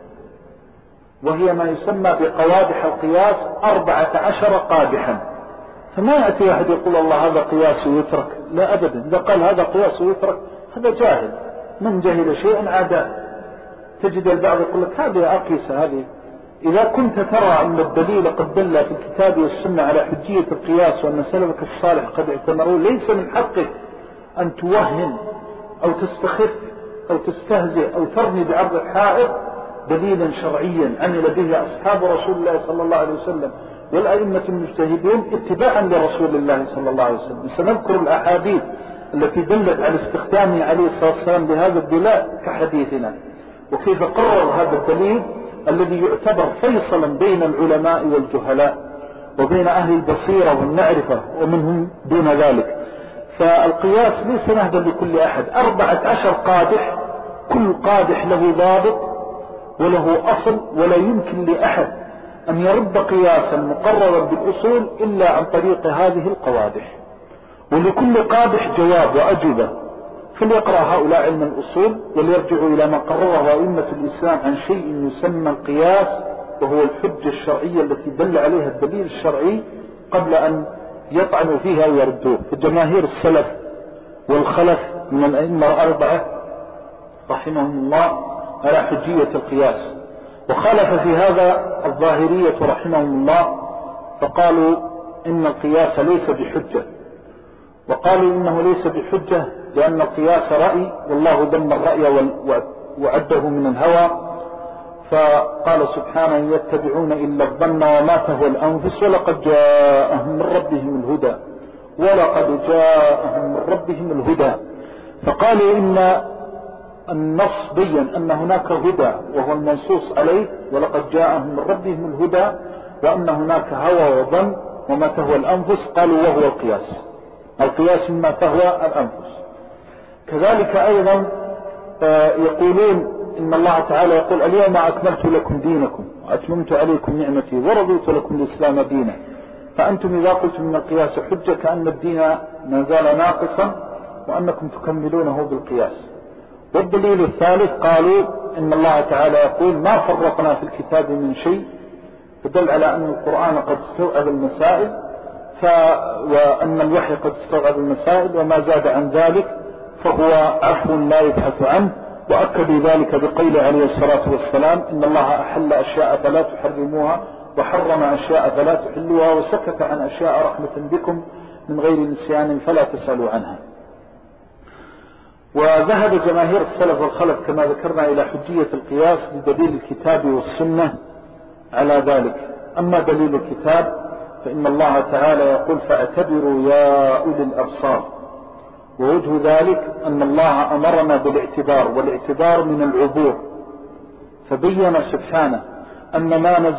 وهي ما يسمى بقوادح القياس 14 قادحا. فما يأتي أحد يقول الله هذا قياس ويترك، لا أبدا. إذا قال هذا قياس ويترك هذا جاهل، من جهل شيئا عاداه. تجد البعض يقول لك هذه أقيسة هذه. إذا كنت ترى أن الدليل قد دل في الكتاب والسنة على حجية القياس وأن سلفك الصالح قد اعتمروه، ليس من حقك أن توهم أو تستخف أو تستهزئ أو ترمي بعرض الحائط دليلا شرعيا عمل به أصحاب رسول الله صلى الله عليه وسلم والأئمة المجتهدون اتباعا لرسول الله صلى الله عليه وسلم. سنذكر الأحاديث التي دلت على استخدامه عليه الصلاة والسلام بهذا الدليل كحديثنا، وكيف قرر هذا الدليل الذي يعتبر فيصلا بين العلماء والجهلاء وبين أهل البصيرة والمعرفة ومنهم دون ذلك. فالقياس ليس نهبا لكل أحد، 14 قادح، كل قادح له ضابط وله أصل، ولا يمكن لأحد أن يرد قياسا مقررا بالأصول إلا عن طريق هذه القوادح. ولكل قادح جواب وأجوبة، فليقرأ هؤلاء علم الأصول وليرجعوا إلى ما قرره أئمة الإسلام عن شيء يسمى القياس، وهو الحجة الشرعية التي دل عليها الدليل الشرعي قبل أن يطعنوا فيها ويردوه. فجماهير السلف والخلف من الأئمة الأربعة رحمهم الله على حجية القياس، وخالف في هذا الظاهرية رحمهم الله، فقالوا إن القياس ليس بحجة، وقالوا إنه ليس بحجة لأن القياس رأي، والله ذم الرأي وعده من الهوى. فقال سبحانه يتبعون إلا الظن وما تهوى الأنفس ولقد جاءهم من ربهم الهدى، ولقد جاءهم من ربهم الهدى. فقالوا إن النص بين أن هناك هدى وهو المنصوص عليه، ولقد جاءهم من ربهم الهدى، وأن هناك هوى وظن وما تهوى الأنفس، قالوا وهو القياس. القياس ما تهوى الأنفس. كذلك أيضا يقولون إن الله تعالى يقول اليوم أكملت لكم دينكم وأتممت عليكم نعمتي ورضيت لكم الإسلام دينا. فأنتم إذا قلتم من القياس حجة كأن الدين ما زال ناقصا وأنكم تكملونه بالقياس. والدليل الثالث قالوا إن الله تعالى يقول ما فرقنا في الكتاب من شيء، فدل على أن القرآن قد استوعب المسائل، وأن الوحي قد استوعب المسائل، وما زاد عن ذلك فهو عفو لا يبحث عنه. وأكدوا ذلك بقول عليه الصلاة والسلام إن الله أحل أشياء فلا تحرموها وحرم أشياء فلا تحلوها وسكت عن أشياء رحمة بكم من غير نسيان فلا تسألوا عنها. وذهب جماهير السلف والخلف كما ذكرنا إلى حجية القياس بدليل الكتاب والسنة على ذلك. أما دليل الكتاب فإن الله تعالى يقول فاعتبروا يا أولي الأبصار، ووجه ذلك أن الله أمرنا بالاعتبار، والاعتبار من العبور، فبين سبحانه أن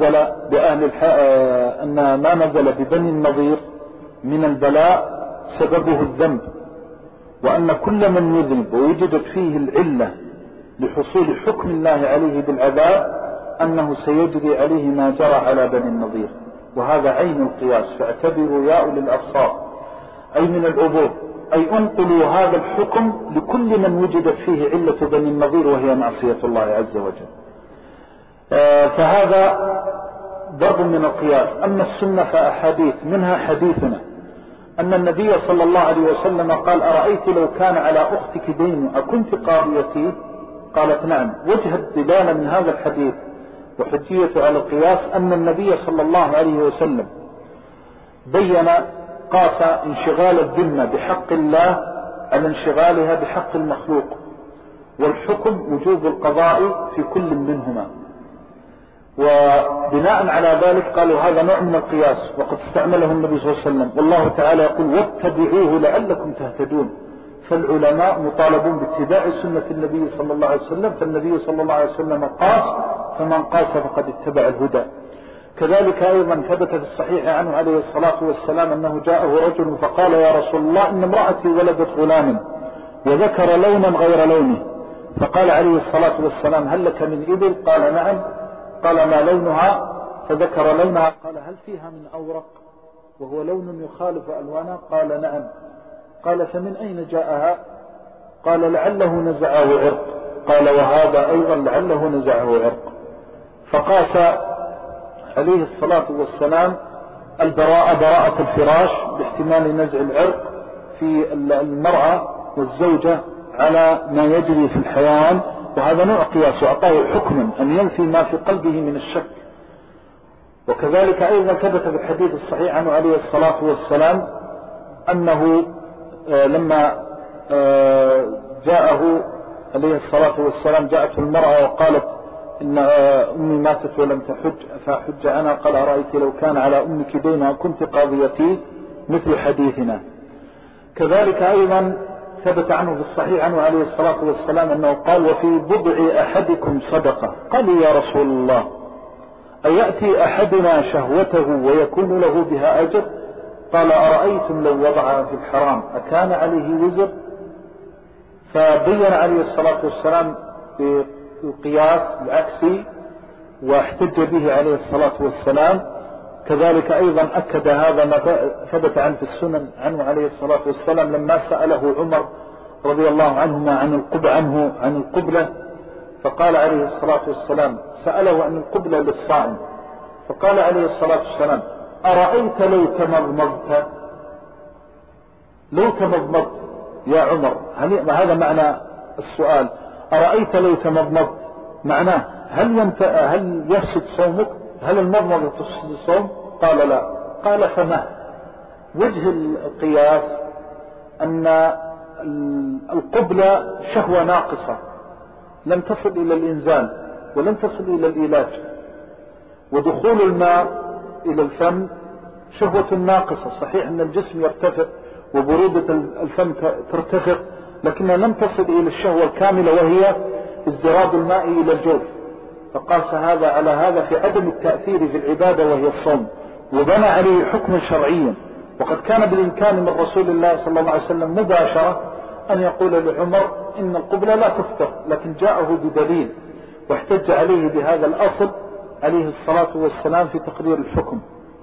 ما نزل ببني النضير من البلاء سببه الذنب، وأن كل من يذنب ووجدت فيه العلة لحصول حكم الله عليه بالعذاب أنه سيجري عليه ما جرى على بني النضير، وهذا عين القياس. فاعتبروا يا أولي الأبصار أي من العبور، أي انقلوا هذا الحكم لكل من وجدت فيه علة بني النضير وهي معصية الله عز وجل. فهذا ضرب من القياس. أما السنة فأحاديث، منها حديثنا أن النبي صلى الله عليه وسلم قال أرأيت لو كان على أختك دين أكنت قاضيتي؟ قالت نعم. وجه الدلالة من هذا الحديث وحجية على القياس أن النبي صلى الله عليه وسلم بين قاس انشغال الذمة بحق الله على انشغالها بحق المخلوق، والحكم وجوب القضاء في كل منهما. وبناء على ذلك قالوا هذا نوع من القياس وقد استعمله النبي صلى الله عليه وسلم، والله تعالى يقول واتبعوه لعلكم تهتدون. فالعلماء مطالبون باتباع سنة النبي صلى الله عليه وسلم، فالنبي صلى الله عليه وسلم قاس، فمن قاس فقد اتبع الهدى. كذلك أيضا ثبت في الصحيح عنه عليه الصلاة والسلام أنه جاءه رجل فقال يا رسول الله إن امرأتي ولدت غلاما وذكر لونا غير لونه، فقال عليه الصلاة والسلام هل لك من إبل؟ قال نعم. قال ما لونها؟ فذكر لونها. قال هل فيها من أورق وهو لون يخالف ألوانها؟ قال نعم. قال فمن أين جاءها؟ قال لعله نزعه عرق. قال وهذا أيضا لعله نزعه عرق. فقاس عليه الصلاة والسلام براءة الفراش باحتمال نزع العرق في المرأة والزوجة على ما يجري في الحيوان، وهذا نوع قياس وأعطاه حكما أن ينفي ما في قلبه من الشك. وكذلك أيضا ثبت بالحديث الصحيح عنه عليه الصلاة والسلام أنه لما جاءه عليه الصلاة والسلام جاءته المرأة وقالت إن أمي ماتت ولم تحج فحج أنا، قال أرأيت لو كان على أمك دينها كنت قاضيتي مثل حديثنا. كذلك أيضا ثبت عنه في الصحيح عنه عليه الصلاة والسلام أنه قال وفي بضع أحدكم صدقة. قالوا يا رسول الله أيأتي أحدنا شهوته ويكون له بها أجر؟ قال أرأيتم لو وضعها في الحرام أكان عليه وزر؟ فبين عليه الصلاة والسلام بالقياس العكسي واحتج به عليه الصلاة والسلام. كذلك أيضا أكد هذا ما ثبت عنه في السنن عنه عليه الصلاة والسلام لما سأله عمر رضي الله عنهما عن القبلة، فقال عليه الصلاة والسلام سأله عن القبلة للصائم، فقال عليه الصلاة والسلام أرأيت لو تمضمضت يا عمر، هذا معنى السؤال، أرأيت لو تمضمضت معناه هل يفسد صومك؟ هل المضمضة تفسد الصوم؟ قال لا. قال فما وجه القياس؟ أن القبلة شهوة ناقصة لم تصل إلى الإنزال ولم تصل إلى الإيلاج، ودخول الماء إلى الفم شهوة ناقصة. صحيح أن الجسم يرتفع وبرودة الفم ترتفع، لكنها لم تصل إلى الشهوة الكاملة وهي ازدراد الماء إلى الجوف. فقاس هذا على هذا في عدم التأثير في العبادة وهي الصوم، وبنى عليه حكما شرعيا. وقد كان بالإمكان من رسول الله صلى الله عليه وسلم مباشرة أن يقول لعمر إن القبلة لا تفطر، لكن جاءه بدليل واحتج عليه بهذا الأصل عليه الصلاة والسلام في تقرير الحكم،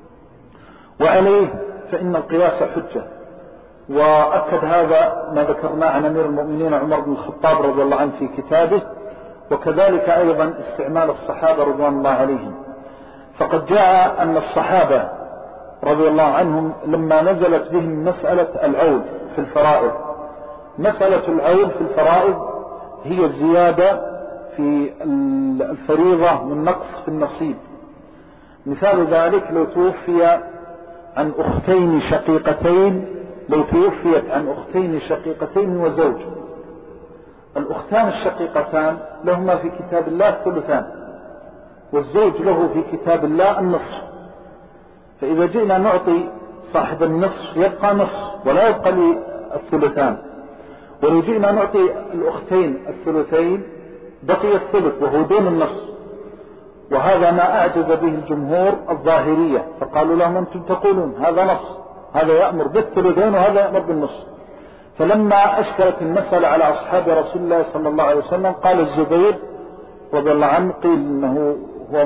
وعليه فإن القياس حجة. وأكد هذا ما ذكرناه عن أمير المؤمنين عمر بن الخطاب رضي الله عنه في كتابه، وكذلك أيضا استعمال الصحابة رضوان الله عليهم. فقد جاء أن الصحابة رضي الله عنهم لما نزلت بهم مسألة العول في الفرائض، مسألة العول في الفرائض هي الزيادة في الفريضة من نقص في النصيب. مثال ذلك لو توفي عن أختين شقيقتين، لو توفيت عن أختين شقيقتين وزوج، الأختان الشقيقتان لهما في كتاب الله الثلثان، والزوج له في كتاب الله النصف. فإذا جئنا نعطي صاحب النصف يبقى نصف ولا يبقى للثلثان، ولو جئنا نعطي الأختين الثلثين بقي الثلث وهو دون النصف. وهذا ما أعجز به الجمهور الظاهرية، فقالوا لهم أنتم تقولون هذا نص، هذا يأمر بالثلثين وهذا يأمر بالنصف. فلما أشكلت المسألة على أصحاب رسول الله صلى الله عليه وسلم قال الزبير رضي الله عنه قيل إنه هو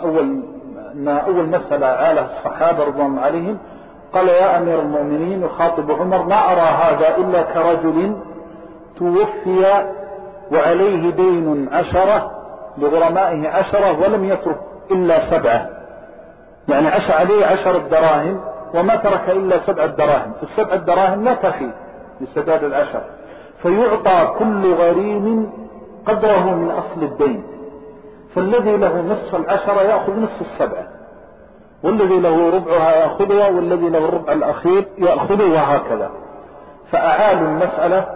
من أول مسألة عاله الصحابة رضي الله عليهم، قال يا أمير المؤمنين يخاطب عمر ما أرى هذا إلا كرجل توفي وعليه دين 10 لغرمائه 10 ولم يترك إلا 7، يعني عاش عليه 10 دراهم وما ترك إلا 7 دراهم، ال7 دراهم لا تفي لسداد 10، فيعطى كل غريم قدره من أصل الدين، فالذي له نصف 10 يأخذ نصف 7، والذي له ربعها يأخذها، والذي له الربع الأخير يأخذه، وهكذا. فأعالوا المسألة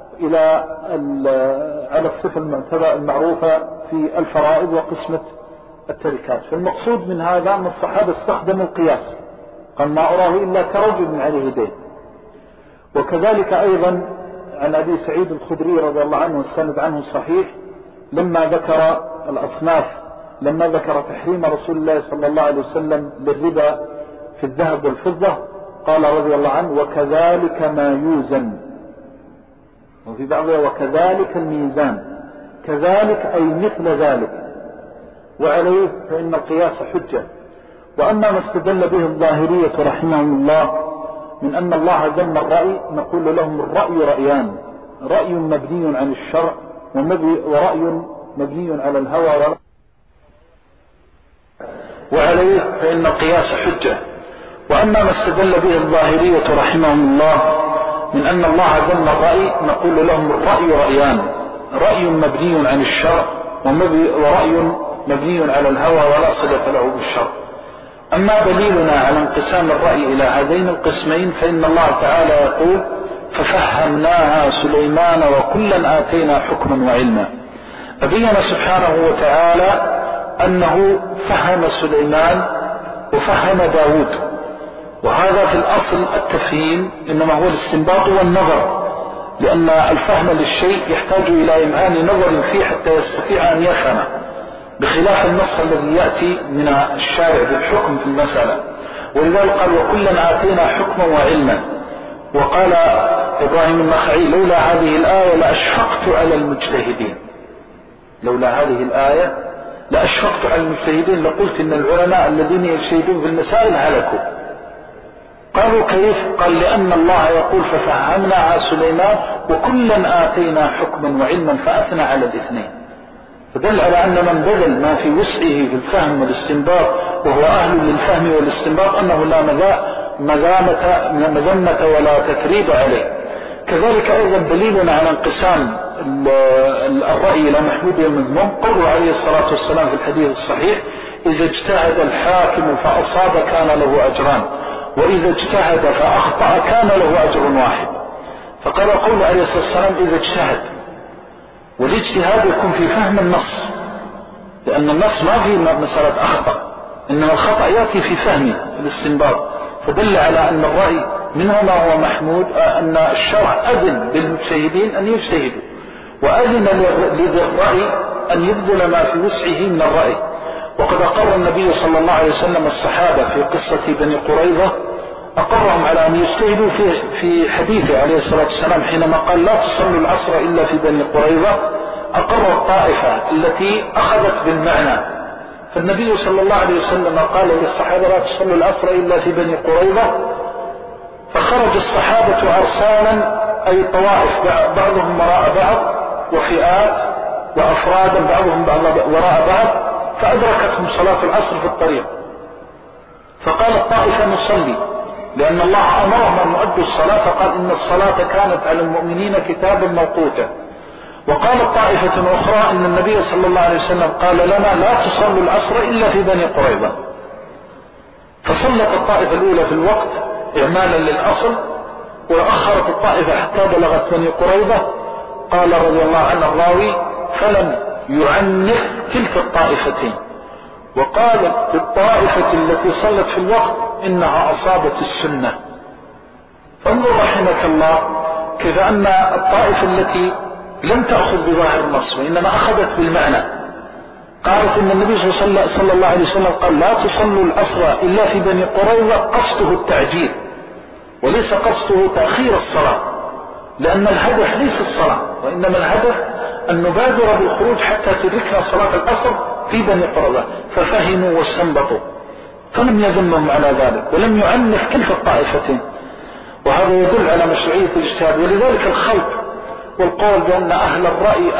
على الصفة المعروفة في الفرائض وقسمة التركات. فالمقصود من هذا أن الصحابة استخدموا القياس، قال ما أراه إلا كرجل عليه دين. وكذلك أيضا عن أبي سعيد الخدري رضي الله عنه السند عنه صحيح لما ذكر الأصناف، لما ذكر تحريم رسول الله صلى الله عليه وسلم للربا في الذهب والفضة قال رضي الله عنه وكذلك ما يوزن، وفي بعضها وكذلك الميزان، كذلك أي مثل ذلك، وعليه فإن القياس حجة. وأما ما استدل به الظاهرية رحمهم الله من أن الله ذم الرأي، نقول لهم الرأي رأيان، رأي مبني عن الشرع ورأي مبني على الهوى وعليه فإن القياس حجة. وأما ما استدل به الظاهرية رحمهم الله من أن الله ذم الرأي نقول لهم الرأي رأيان: رأي مبني عن الشرع ورأي مبني على الهوى ولا صلة له بالشرع. أما دليلنا على انقسام الرأي إلى هذين القسمين فإن الله تعالى يقول: ففهمناها سليمان وكلا آتينا حكما وعلما. فبين سبحانه وتعالى أنه فهم سليمان وفهم داود، وهذا في الأصل التفهيم إنما هو الاستنباط والنظر، لأن الفهم للشيء يحتاج إلى إمعان نظر فيه حتى يستطيع أن يفهمه، بخلاف النص الذي يأتي من الشارع بالحكم في المسألة. ولذلك قال: وكلا آتينا حكما وعلما. وقال إبراهيم النخعي: لولا هذه الآية لأشفقت على المجتهدين. لولا هذه الآية لأشفقت على المجتهدين، لقلت إن العلماء الذين يجتهدون في المسائل هلكوا. قالوا: كيف؟ قال: لأن الله يقول: ففهمناها سليمان وكلا آتينا حكما وعلما، فأثنى على الاثنين. فدل على أن من بذل ما في وسعه في الفهم والاستنباط وهو أهل للفهم والاستنباط أنه لا مذمة ولا تكريب عليه. كذلك أيضا دليلنا على انقسام الرأي إلى محمود ومذموم قوله عليه الصلاة والسلام في الحديث الصحيح: إذا اجتهد الحاكم فأصاب كان له أجران، وإذا اجتهد فأخطأ كان له أجر واحد. فقال قول عليه الصلاة والسلام: إذا اجتهد. والاجتهاد يكون في فهم النص، لأن النص ما في مسألة أخطأ، إنما الخطأ يأتي في فهمه الاستنباط. فدل على أن الرأي منه ما هو محمود، أن الشرع أذن للمجتهدين أن يجتهدوا، وأذن لذي الرأي أن يبذل ما في وسعه من الرأي. وقد أقر النبي صلى الله عليه وسلم الصحابة في قصة بني قريظة، أقرهم على أن يجتهدوا في حديثه عليه الصلاة والسلام حينما قال: لا تصلوا العصر إلا في بني قريظة. أقر الطائفة التي أخذت بالمعنى، فالنبي صلى الله عليه وسلم قال للصحابة: لا تصلوا العصر إلا في بني قريظة. فخرج الصحابة أرسالا، أي طوائف، بعضهم وراء بعض، وفئات وأفرادا بعضهم وراء بعض، فأدركتهم صلاة العصر في الطريق. فقال الطائفة: نصلي، لأن الله أمرهم أن يؤدوا الصلاة، فقال: إن الصلاة كانت على المؤمنين كتابا موقوتا. وقال طائفة أخرى: إن النبي صلى الله عليه وسلم قال لنا: لا تصلوا العصر إلا في بني قريظة. فصلت الطائفة الأولى في الوقت إعمالا للأصل، وأخرت الطائفة حتى بلغت بني قريظة. قال رضي الله عنه الراوي: فلم يعنف تلك الطائفتين، وقال في الطائفة التي صلت في الوقت: إنها أصابت السنة. فانظر رحمك الله كيف أن الطائفة التي لم تأخذ بظاهر النص وإنما أخذت بالمعنى قالت إن النبي صلى الله عليه وسلم قال: لا تصلوا العصر إلا في بني قريظة، قصده التعجيل وليس قصده تأخير الصلاة، لأن الهدف ليس الصلاة، وإنما الهدف أن نبادر بالخروج حتى تدركنا صلاة العصر في بني قريظة. ففهموا واستنبطوا، فلم يذمهم على ذلك ولم يعنف كلف الطائفتين، وهذا يدل على مشروعية الاجتهاد. ولذلك الخلط والقول بأن أهل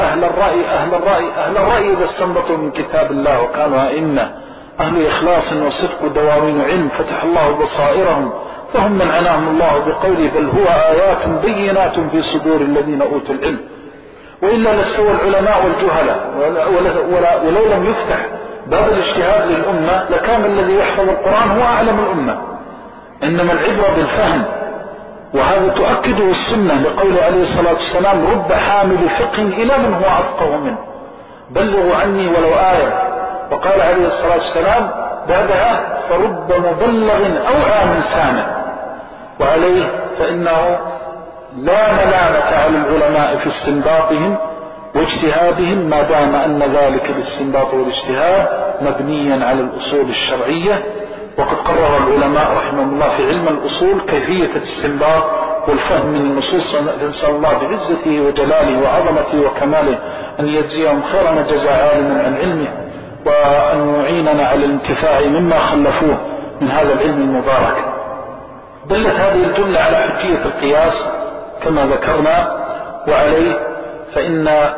الرأي إذا استنبطوا من كتاب الله وكانوا أئمة أهل إخلاص وصدق ودواوين علم فتح الله بصائرهم، فهم من عناهم الله بقوله: بل هو آيات بينات في صدور الذين أوتوا العلم. وإلا لسوى العلماء والجهلاء، ولو لم يفتح باب الاجتهاد للأمة لكان الذي يحفظ القرآن هو أعلم الأمة. إنما العبرة بالفهم، وهذا تؤكده السنة لقول عليه الصلاة والسلام: رب حامل فقه إلى من هو أفقه منه، بلغوا عني ولو آية. وقال عليه الصلاة والسلام بعدها: فرب مبلغ أوعى من سامع. وعليه فإنه لا ملامة على العلماء في استنباطهم واجتهادهم ما دام أن ذلك الاستنباط والاجتهاد مبنيا على الأصول الشرعية. وقد قرر العلماء رحمهم الله في علم الأصول كيفية الاستنباط والفهم من النصوص. نسأل الله بعزته وجلاله وعظمته وكماله أن يجزيهم خير ما جزى عالما عن علمه، وأن يعيننا على الانتفاع مما خلفوه من هذا العلم المبارك. دلت هذه الجملة على حجية القياس كما ذكرنا، وعليه فإن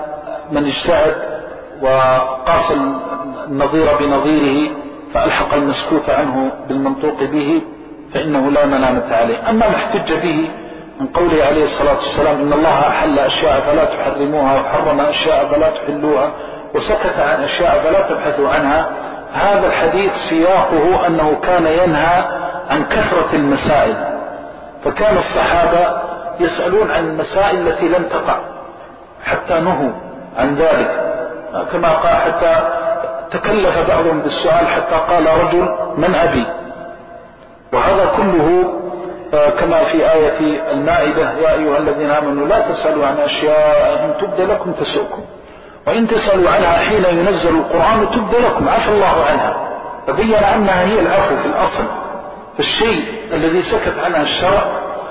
من اجتهد وقاس النظير بنظيره فألحق المسكوت عنه بالمنطوق به فإنه لا ملامة عليه. أما ما احتج به من قوله عليه الصلاة والسلام إن الله أحل أشياء فلا تحرموها وحرم أشياء فلا تحلوها وسكت عن أشياء فلا تبحثوا عنها، هذا الحديث سياقه أنه كان ينهى عن كثرة المسائل، فكان الصحابة يسألون عن المسائل التي لم تقع حتى نهوا عن ذلك، كما قال حتى تكلف بعضهم بالسؤال حتى قال رجل من أبي، وهذا كله كما في آية المائدة يا أيها الذين آمنوا لا تسألوا عن أشياء إن تبد لكم تسؤكم وإن تسألوا عنها حين ينزل القرآن تبد لكم عفى الله عنها، فبين أنها هي العفو في الأصل، فالشيء الذي سكت عنها الشرع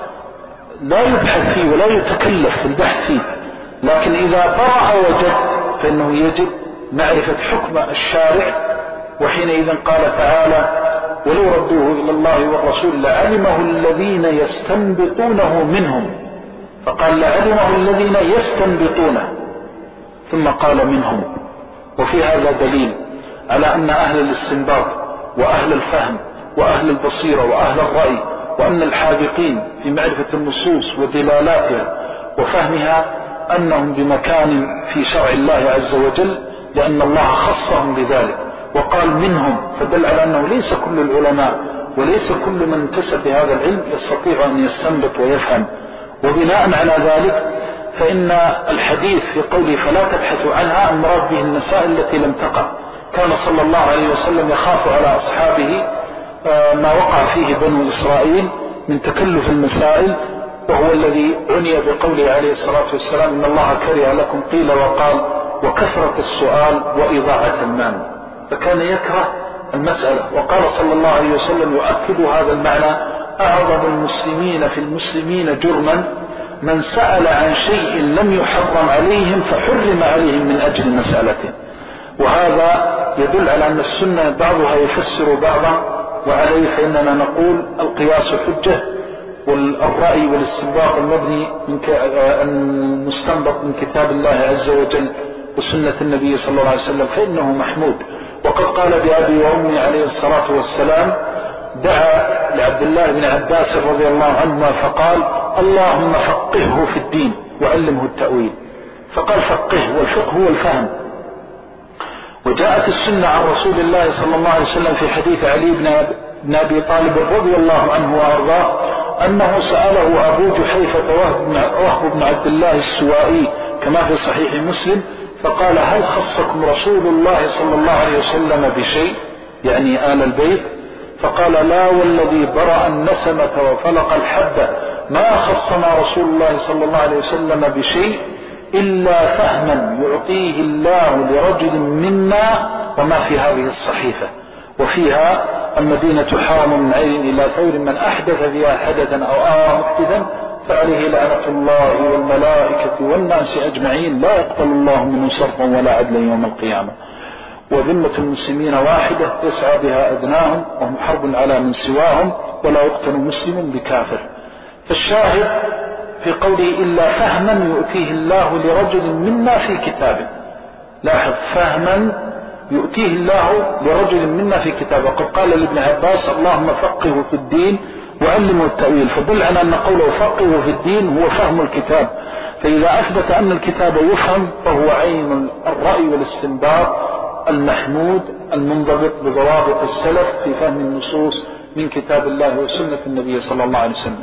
لا يبحث فيه ولا يتكلف في البحث فيه، لكن إذا طرأ وجد فإنه يجب معرفة حكم الشارع. وحينئذ قال تعالى ولو ردوه إلى الله والرسول لعلمه الذين يستنبطونه منهم، فقال لعلمه الذين يستنبطونه ثم قال منهم. وفي هذا دليل على أن أهل الاستنباط وأهل الفهم وأهل البصيرة وأهل الرأي وأن الحاذقين في معرفة النصوص ودلالاتها وفهمها أنهم بمكان في شرع الله عز وجل، لأن الله خصهم بذلك وقال منهم، فدل على أنه ليس كل العلماء وليس كل من انتسب بهذا العلم يستطيع أن يستنبط ويفهم. وبناء على ذلك فإن الحديث في قوله فلا تبحثوا عنها المراد به المسائل التي لم تقع. كان صلى الله عليه وسلم يخاف على أصحابه ما وقع فيه بنو إسرائيل من تكلف المسائل، وهو الذي عني بقوله عليه الصلاة والسلام إن الله كره لكم قيل وقال وكثرة السؤال وإضاعة المال، فكان يكره المسألة. وقال صلى الله عليه وسلم يؤكد هذا المعنى أعظم المسلمين في المسلمين جرما من سأل عن شيء لم يحرم عليهم فحرم عليهم من أجل مسألته. وهذا يدل على أن السنة بعضها يفسر بعضا، وعليه فإننا نقول القياس حجة، والرأي والاستنباط المبني المستنبط من كتاب الله عز وجل وسنة النبي صلى الله عليه وسلم فإنه محمود. وقد قال بأبي وأمي عليه الصلاة والسلام دعا لعبد الله بن عباس رضي الله عنهما فقال اللهم فقهه في الدين وعلمه التأويل، فقال فقه، والفقه هو الفهم. وجاءت السنة عن رسول الله صلى الله عليه وسلم في حديث علي بن أبي طالب رضي الله عنه وأرضاه أنه سأله أبو جحيفة وهب بن عبد الله السوائي كما في صحيح مسلم فقال هل خصكم رسول الله صلى الله عليه وسلم بشيء، يعني آل البيت؟ فقال لا والذي برأ النسمة وفلق الحد ما خصنا رسول الله صلى الله عليه وسلم بشيء إلا فهما يعطيه الله لرجل منا وما في هذه الصحيفة. وفيها المدينة حرم من عين إلى ثور من أحدث فيها حدثا أو آوى محدثا فعليه لعنة الله والملائكة والناس أجمعين لا يقبل الله منه صرفا ولا عدلا يوم القيامة. وذمة المسلمين واحدة يسعى بها أدناهم وهم حرب على من سواهم ولا يقتل مسلم بكافر. فالشاهد في قوله إلا فهما يؤتيه الله لرجل منا في كتابه، لاحظ فهما يؤتيه الله لرجل منا في كتابه. وقد قال لابن عباس اللهم فقهه في الدين وعلمه التأويل، فدل على أن قوله فقهه في الدين هو فهم الكتاب. فإذا أثبت أن الكتاب يفهم فهو عين الرأي والاستنباط المحمود المنضبط بضوابط السلف في فهم النصوص من كتاب الله وسنة النبي صلى الله عليه وسلم.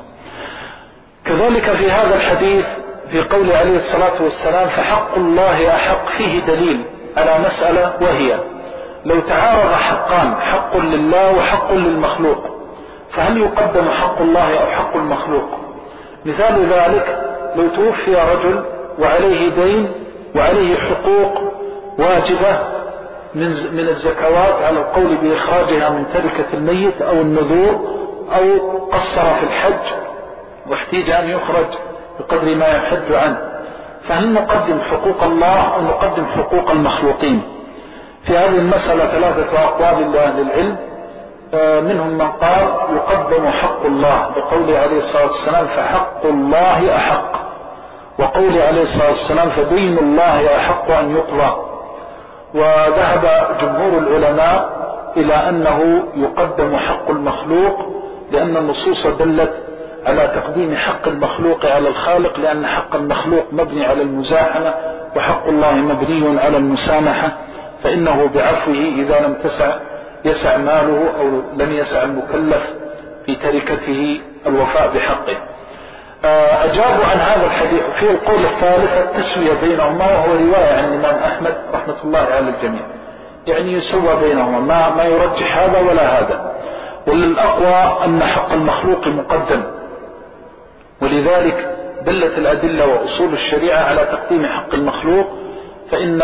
كذلك في هذا الحديث في قول عليه الصلاة والسلام فحق الله أحق فيه دليل على مسألة، وهي لو تعارض حقان حق لله وحق للمخلوق فهل يقدم حق الله أو حق المخلوق؟ مثال ذلك لو توفي رجل وعليه دين وعليه حقوق واجبة من الزكوات على القول بإخراجها من تركة الميت أو النذور أو قصر في الحج واحتاج أن يخرج بقدر ما يحج عنه، فهل نقدم حقوق الله أو نقدم حقوق المخلوقين؟ في هذه المسألة ثلاثة أقوال لأهل العلم، منهم من قال يقدم حق الله بقوله عليه الصلاة والسلام فحق الله أحق، وقوله عليه الصلاة والسلام فدين الله أحق أن يقضى. وذهب جمهور العلماء إلى أنه يقدم حق المخلوق، لأن النصوص دلت على تقديم حق المخلوق على الخالق، لأن حق المخلوق مبني على المزاحمة وحق الله مبني على المسامحة، فإنه بعفوه إذا لم يسع ماله أو لم يسع المكلف في تركته الوفاء بحقه. أجابوا عن هذا الحديث في القول الثالث التسوية بينهما، وهو رواية عن الإمام أحمد رحمة الله على الجميع، يعني يسوى بينهما ما يرجح هذا ولا هذا. وللأقوى أن حق المخلوق مقدم، ولذلك دلت الأدلة وأصول الشريعة على تقديم حق المخلوق. فإن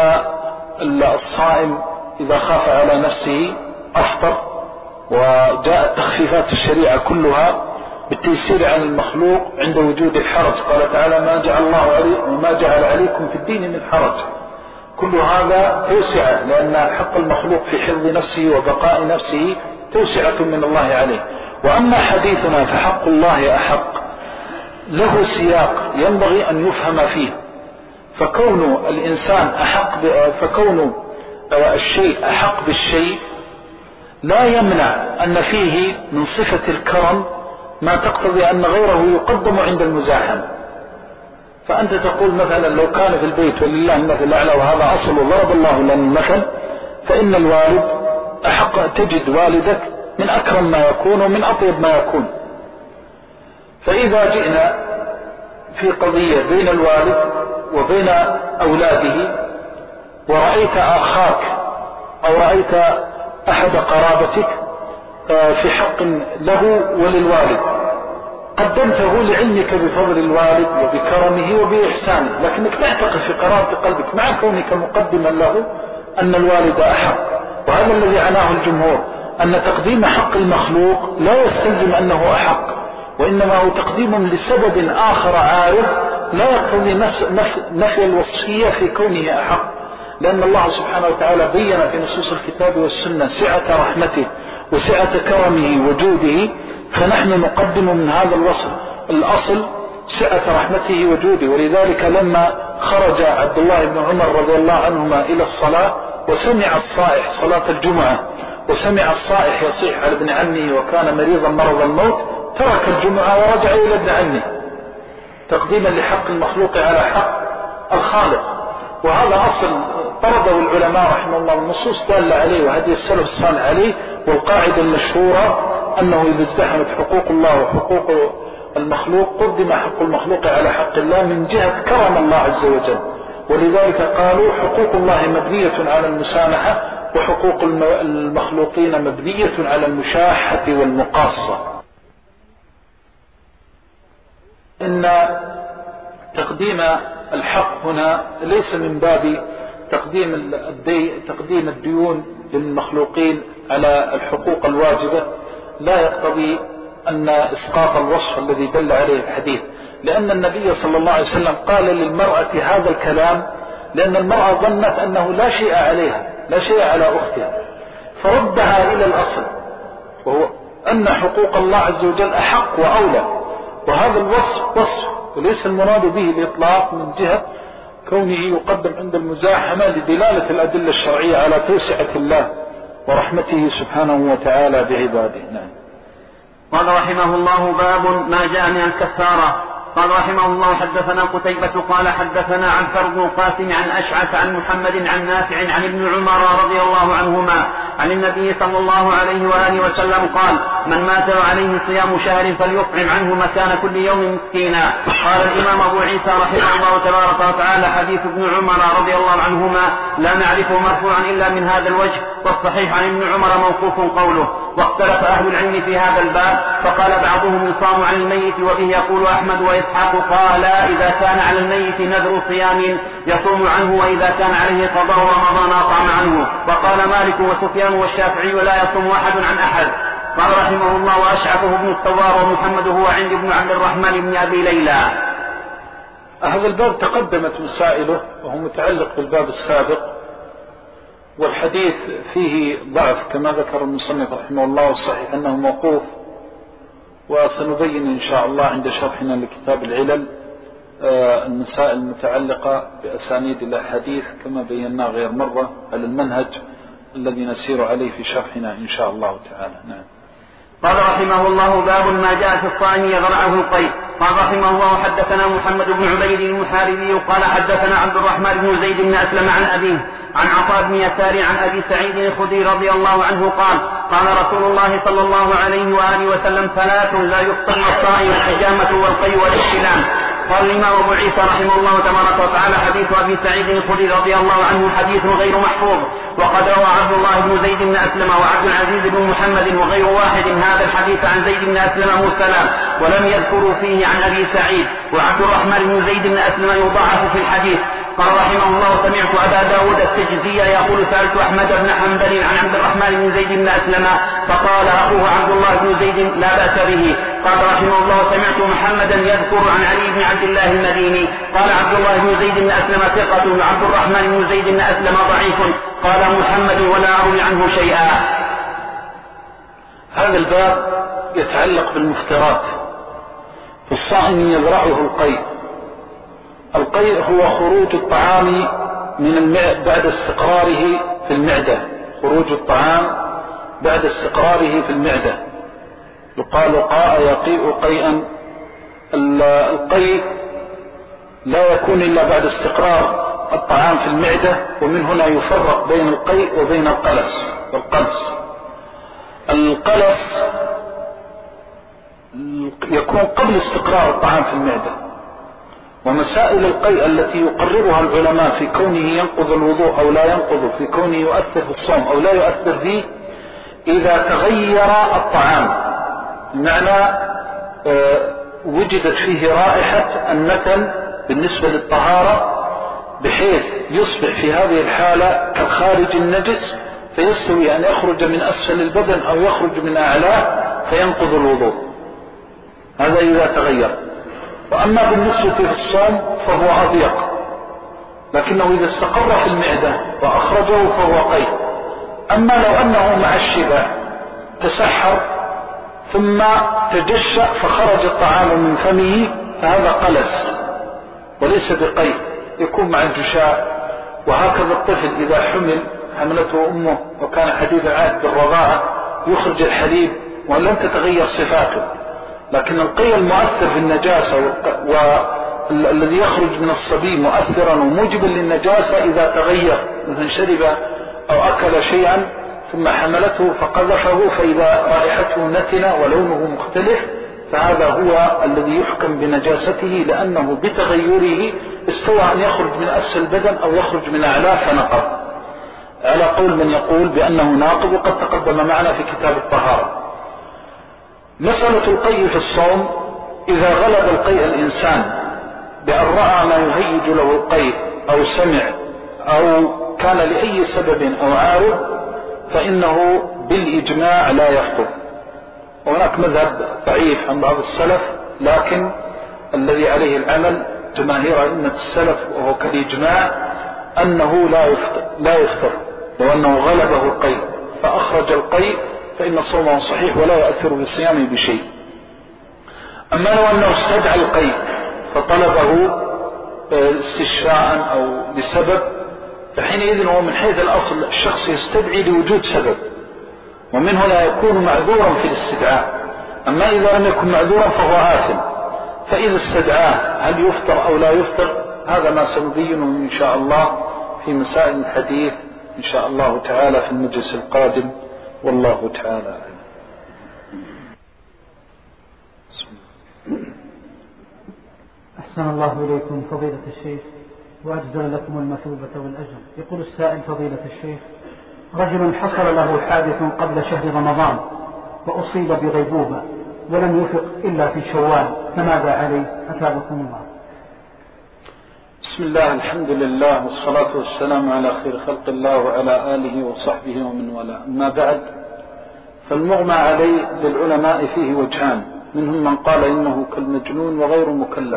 الصائم إذا خاف على نفسه أفطر، وجاءت تخفيفات الشريعة كلها بالتيسير عن المخلوق عند وجود الحرج. قال تعالى ما جعل عليكم في الدين من حرج. كل هذا توسعة، لأن حق المخلوق في حفظ نفسه وبقاء نفسه توسعة من الله عليه. وأما حديثنا فحق الله أحق له سياق ينبغي أن يفهم فيه، فكون الإنسان فكون الشيء أحق بالشيء لا يمنع أن فيه من صفة الكرم ما تقتضي أن غيره يقدم عند المزاحمة. فأنت تقول مثلا لو كان في البيت ولله المثل الأعلى، وهذا أصل وضرب الله لنا المثل، فإن الوالد أحق، تجد والدك من أكرم ما يكون ومن أطيب ما يكون. فإذا جئنا في قضية بين الوالد وبين أولاده ورأيت أخاك أو رأيت أحد قرابتك في حق له وللوالد، قدمته لعلمك بفضل الوالد وبكرمه وبإحسانه، لكنك تعتقد في قرارة قلبك مع كونك مقدما له أن الوالد أحق. وهذا الذي عناه الجمهور، أن تقديم حق المخلوق لا يستلزم أنه أحق، وإنما هو تقديم لسبب آخر عارض لا يقتضي نفي الوصفية في كونه أحق. لأن الله سبحانه وتعالى بين في نصوص الكتاب والسنة سعة رحمته وسعة كرمه وجوده، فنحن نقدم من هذا الأصل سعة رحمته وجوده. ولذلك لما خرج عبد الله بن عمر رضي الله عنهما إلى الصلاة وسمع الصائح صلاة الجمعة، وسمع الصائح يصيح على ابن عمه وكان مريضا مرض الموت، ترك الجمعة ورجع إلى ابن عمه تقديما لحق المخلوق على حق الخالق. وهذا أصل طرده العلماء رحمه الله، النصوص دالة عليه وهدي السلف الصالح عليه. والقاعدة المشهورة أنه إذا ازدحمت حقوق الله وحقوق المخلوق قدم حق المخلوق على حق الله من جهة كرم الله عز وجل. ولذلك قالوا حقوق الله مبنية على المسامحة، وحقوق المخلوقين مبنية على المشاحة والمقاصة. إن تقديم الحق هنا ليس من باب تقديم الديون للمخلوقين على الحقوق الواجبة، لا يقتضي أن إسقاط الوصف الذي دل عليه الحديث، لأن النبي صلى الله عليه وسلم قال للمرأة هذا الكلام لأن المرأة ظنت أنه لا شيء عليها، لا شيء على أختها، فردها إلى الأصل، وهو أن حقوق الله عز وجل أحق وأولى. وهذا الوصف وصف وليس المراد به الإطلاق من جهة كونه يقدم عند المزاحمة لدلالة الأدلة الشرعية على توسعة الله ورحمته سبحانه وتعالى بعباده. نعم. قال رحمه الله باب ما جاء من الكفارة. قال رحمه الله حدثنا قتيبة قال حدثنا عنتر بن القاسم عن أشعث عن محمد عن نافع عن ابن عمر رضي الله عنهما عن النبي صلى الله عليه وآله وسلم قال من مات وعليه صيام شهر فليطعم عنه مكان كل يوم مسكينا. قال الإمام أبو عيسى رحمه الله تبارك وتعالى حديث ابن عمر رضي الله عنهما لا نعرفه مرفوعا إلا من هذا الوجه، والصحيح عن ابن عمر موقوف قوله. واختلف أهل العلم في هذا الباب، فقال بعضهم يصام عن الميت، وبه يقول أحمد وإسحاق قال إذا كان على الميت نذر صيام يصوم عنه، وإذا كان عليه قضاء رمضان أطعم عنه. وقال مالك وسفيان والشافعي لا يصوم أحد عن أحد. قال رحمه الله وأشعثه ابن الثوار ومحمد هو عند ابن عبد الرحمن بن أبي ليلى. هذا الباب تقدمت مسائله وهو متعلق بالباب السابق، والحديث فيه ضعف كما ذكر المصنف رحمه الله، والصحيح أنه موقوف، وسنبين إن شاء الله عند شرحنا لكتاب العلل المسائل المتعلقة بأسانيد الأحاديث كما بينا غير مرة على المنهج الذي نسير عليه في شرحنا إن شاء الله تعالى. نعم. قال رحمه الله: باب ما جاء في الصائم يغرعه القيء. قال رحمه الله: حدثنا محمد بن عبيد المحاربي قال حدثنا عبد الرحمن بن زيد بن أسلم عن أبيه عن عطاء بن يسار عن أبي سعيد الخدري رضي الله عنه قال: قال رسول الله صلى الله عليه وآله وسلم: ثلاث لا يفطر الصائم: الحجامة والقيء والاحتلام. قال الإمام أبو عيسى رحمه الله تبارك وتعالى: حديث أبي سعيد الخدري رضي الله عنه حديث غير محفوظ، وقد روى عبد الله بن زيد بن أسلم وعبد العزيز بن محمد وغير واحد هذا الحديث عن زيد بن أسلم مرسلا، ولم يذكروا فيه عن أبي سعيد، وعبد الرحمن بن زيد بن أسلم يضاعف في الحديث. قال رحمه الله: سمعت أبا داود السجزي يقول: سألت أحمد بن حنبل عن عبد الرحمن بن زيد بن أسلم فقال أخوه عبد الله بن زيد: لا بأس به. قال رحمه الله: سمعت محمدا يذكر عن علي بن عبد الله المديني قال: عبد الله بن زيد بن أسلم ثقة وعبد الرحمن بن زيد بن أسلم ضعيف. قال محمد: ولا أروي عنه شيئا. هذا الباب يتعلق بالمفترات. في الصائم يذرعه القيء. القيء هو خروج الطعام من المعدة بعد استقراره في المعدة، خروج الطعام بعد استقراره في المعدة. يقال قاء يقيء قيئا. القيء لا يكون إلا بعد استقرار الطعام في المعدة، ومن هنا يفرق بين القيء وبين القلس والقلس. القلس يكون قبل استقرار الطعام في المعدة، ومسائل القيء التي يقررها العلماء في كونه ينقض الوضوء أو لا ينقض، في كونه يؤثر في الصوم أو لا يؤثر فيه، إذا تغير الطعام، بمعنى وجدت فيه رائحة النتن بالنسبة للطهارة بحيث يصبح في هذه الحالة كالخارج النجس، فيستوي أن يخرج من أسفل البدن أو يخرج من أعلاه فينقض الوضوء. هذا إذا تغير. وأما بالنسبة في الصوم فهو أضيق، لكنه إذا استقر في المعدة وأخرجه فهو قيء. أما لو أنه مع الشبع تسحر ثم تجشأ فخرج الطعام من فمه فهذا قلس وليس بقيء، يكون مع الجشاء. وهكذا الطفل إذا حملته أمه وكان حديث العهد بالرضاعة يخرج الحليب ولن تتغير صفاته، لكن القيء المؤثر في النجاسة والذي يخرج من الصبي مؤثرا وموجبا للنجاسة إذا تغير، مثلا شرب أو أكل شيئا ثم حملته فقذفه فإذا رائحته نتنة ولونه مختلف، فهذا هو الذي يحكم بنجاسته، لأنه بتغيره استوى أن يخرج من أسفل البدن أو يخرج من أعلاه فنقض، على قول من يقول بأنه ناقض، وقد تقدم معنا في كتاب الطهارة. مسألة القيء في الصوم: إذا غلب القيء الإنسان بأن رأى ما يهيج له القيء أو سمع أو كان لأي سبب أو عارض فإنه بالإجماع لا يفطر. وهناك مذهب ضعيف عن بعض السلف، لكن الذي عليه العمل جماهير أئمة السلف وهو كالإجماع أنه لا يفطر لو أنه غلبه القيء فأخرج القيء فإن صومه صحيح ولا يؤثر بصيامه بشيء. أما لو أنه استدعى القيء فطلبه استشفاء أو لسبب، فحينئذ هو من حيث الأصل الشخص يستدعي لوجود سبب، ومن هنا يكون معذورا في الاستدعاء. أما إذا لم يكن معذورا فهو آثم. فإذا استدعاه هل يفطر أو لا يفطر، هذا ما سنبينه إن شاء الله في مسائل الحديث إن شاء الله تعالى في المجلس القادم، والله تعالى. أحسن الله إليكم فضيلة الشيخ وأجزل لكم المثوبة والأجر. يقول السائل: فضيلة الشيخ، رجل حصل له حادث قبل شهر رمضان وأصيب بغيبوبة ولم يفق إلا في شوال، فماذا عليه؟ أثابكم الله. بسم الله، الحمد لله، والصلاة والسلام على خير خلق الله وعلى آله وصحبه ومن والاه. أما بعد، فالمغمى عليه للعلماء فيه وجهان، منهم من قال إنه كالمجنون وغير مكلف،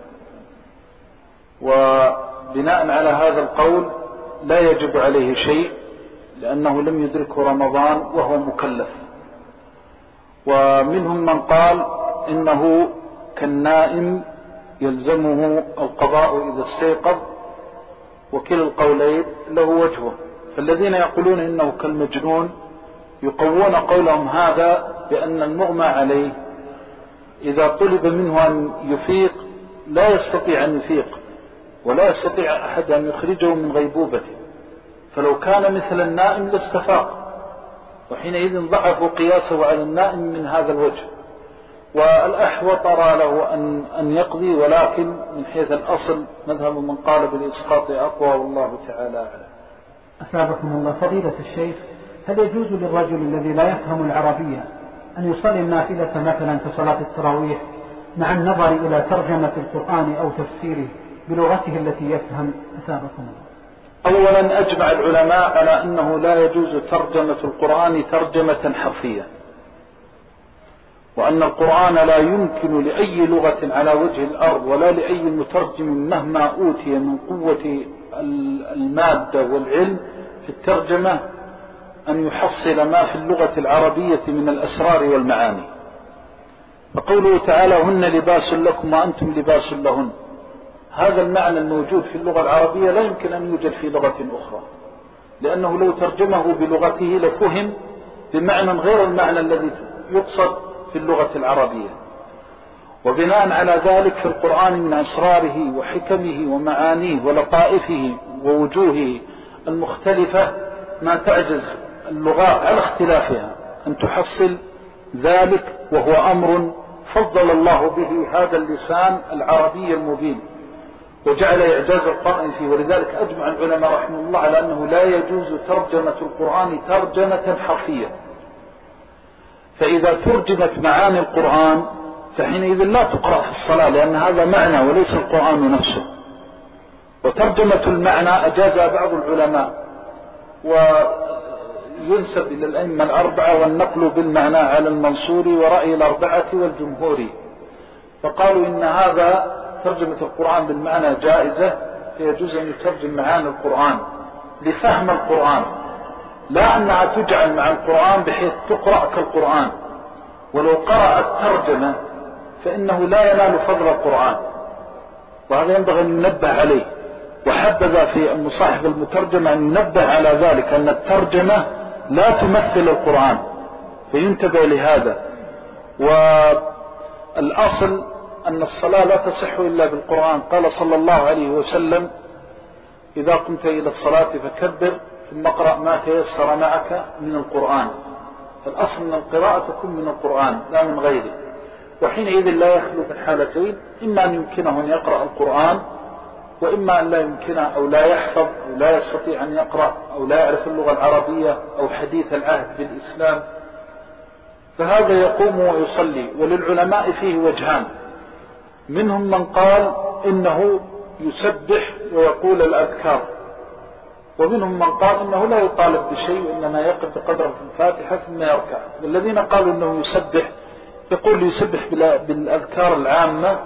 وبناء على هذا القول لا يجب عليه شيء لأنه لم يدركه رمضان وهو مكلف. ومنهم من قال إنه كالنائم يلزمه القضاء إذا استيقظ، وكلا القولين له وجهه. فالذين يقولون إنه كالمجنون يقوون قولهم هذا بأن المغمى عليه إذا طلب منه أن يفيق لا يستطيع أن يفيق، ولا يستطيع أحد أن يخرجه من غيبوبته، فلو كان مثل النائم لاستفاق، وحينئذ ضعفوا قياسه على النائم من هذا الوجه. والأحوط أرى له أن يقضي، ولكن من حيث الأصل مذهب من قال بالإسقاط أقوى، والله تعالى أعلم. أثابكم الله. فضيلة الشيخ، هل يجوز للرجل الذي لا يفهم العربية أن يصلي النافلة مثلا كصلاة التراويح مع النظر إلى ترجمة القرآن أو تفسيره بلغته التي يفهم؟ أثابكم الله. أولا أجمع العلماء على أنه لا يجوز ترجمة القرآن ترجمة حرفية، وأن القرآن لا يمكن لأي لغة على وجه الأرض ولا لأي مترجم مهما أوتي من قوة المادة والعلم في الترجمة أن يحصل ما في اللغة العربية من الأسرار والمعاني. فقوله تعالى هن لباس لكم وأنتم لباس لهن، هذا المعنى الموجود في اللغة العربية لا يمكن أن يوجد في لغة أخرى، لأنه لو ترجمه بلغته لفهم بمعنى غير المعنى الذي يقصد في اللغة العربية. وبناء على ذلك في القرآن من أسراره وحكمه ومعانيه ولطائفه ووجوهه المختلفة ما تعجز اللغات على اختلافها أن تحصل ذلك، وهو أمر فضل الله به هذا اللسان العربي المبين وجعل إعجاز القرآن فيه. ولذلك أجمع العلماء رحمه الله على أنه لا يجوز ترجمة القرآن ترجمة حرفية. فإذا ترجمت معاني القرآن فحينئذ لا تقرأ في الصلاة، لأن هذا معنى وليس القرآن نفسه. وترجمة المعنى أجازها بعض العلماء، وينسب إلى الأئمة الأربعة والنقل بالمعنى على المنصوري ورأي الأربعة والجمهوري، فقالوا إن هذا ترجمة القرآن بالمعنى جائزة، فيجوز أن يترجم معاني القرآن لفهم القرآن، لا أنها تجعل مع القرآن بحيث تقرأ كالقرآن. ولو قرأ الترجمة فإنه لا ينال فضل القرآن، وهذا ينبغي أن ننبه عليه. وحبذ في المصاحف المترجمة أن ينبه على ذلك أن الترجمة لا تمثل القرآن، فينتبه لهذا. والأصل أن الصلاة لا تصح إلا بالقرآن. قال صلى الله عليه وسلم إذا قمت إلى الصلاة فكبر ثم اقرأ ما تيسر معك من القرآن. فالأصل أن القراءة تكون من القرآن لا من غيره. وحينئذ لا يخلو من حالتين، إما أن يمكنه أن يقرأ القرآن، وإما أن لا يمكنه أو لا يحفظ أو لا يستطيع أن يقرأ أو لا يعرف اللغة العربية أو حديث العهد بالإسلام، فهذا يقوم ويصلي. وللعلماء فيه وجهان، منهم من قال إنه يسبح ويقول الأذكار، ومنهم من قال إنه لا يطالب بشيء وإنما يقف بقدر في الفاتحة ثم يركع. والذين قالوا إنه يسبح يقول يسبح بالأذكار العامة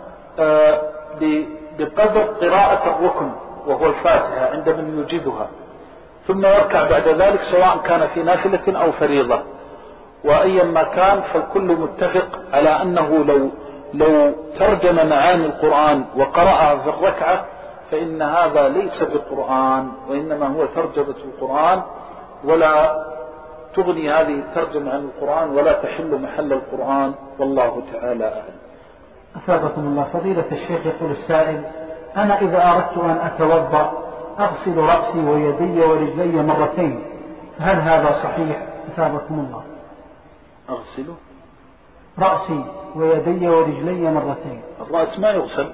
بقدر قراءة الركن وهو الفاتحة عند من يجيبها، ثم يركع بعد ذلك سواء كان في نافلة أو فريضة. وأيما كان فالكل متفق على أنه لو ترجم معاني القرآن وقرأها في الركعة فإن هذا ليس بالقرآن، وإنما هو ترجمة القرآن، ولا تغني هذه الترجمة عن القرآن ولا تحل محل القرآن، والله تعالى أعلم. أثابكم الله. فضيلة الشيخ، يقول السائل: أنا إذا أردت أن أتوضأ أغسل رأسي ويدي ورجلي مرتين، هل هذا صحيح؟ أثابكم الله. أغسل رأسي ويدي ورجلي مرتين. الرأس ما يغسل،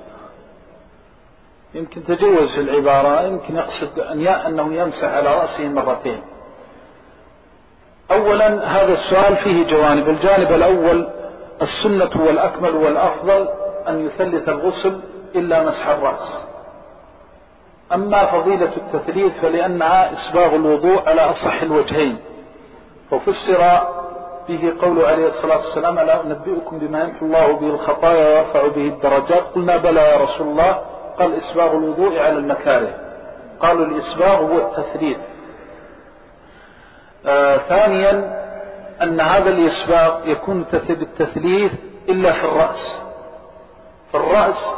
يمكن تجوز في العبارة، يمكن يقصد أنه يمسح على رأسه مرتين. أولا هذا السؤال فيه جوانب. الجانب الأول السنة والأكمل والأفضل أن يثلث الغسل إلا مسح الرأس. أما فضيلة التثليث فلأنها إسباغ الوضوء على أصح الوجهين، ففسر به قول عليه الصلاة والسلام: ألا أنبئكم بما يمحو الله به الخطايا ويرفع به الدرجات؟ قلنا بلى يا رسول الله. قال: إسباغ الوضوء على المكاره. قالوا الإسباغ هو التثليث. ثانيا أن هذا الإسباغ يكون بالتثليث إلا في الرأس. في الرأس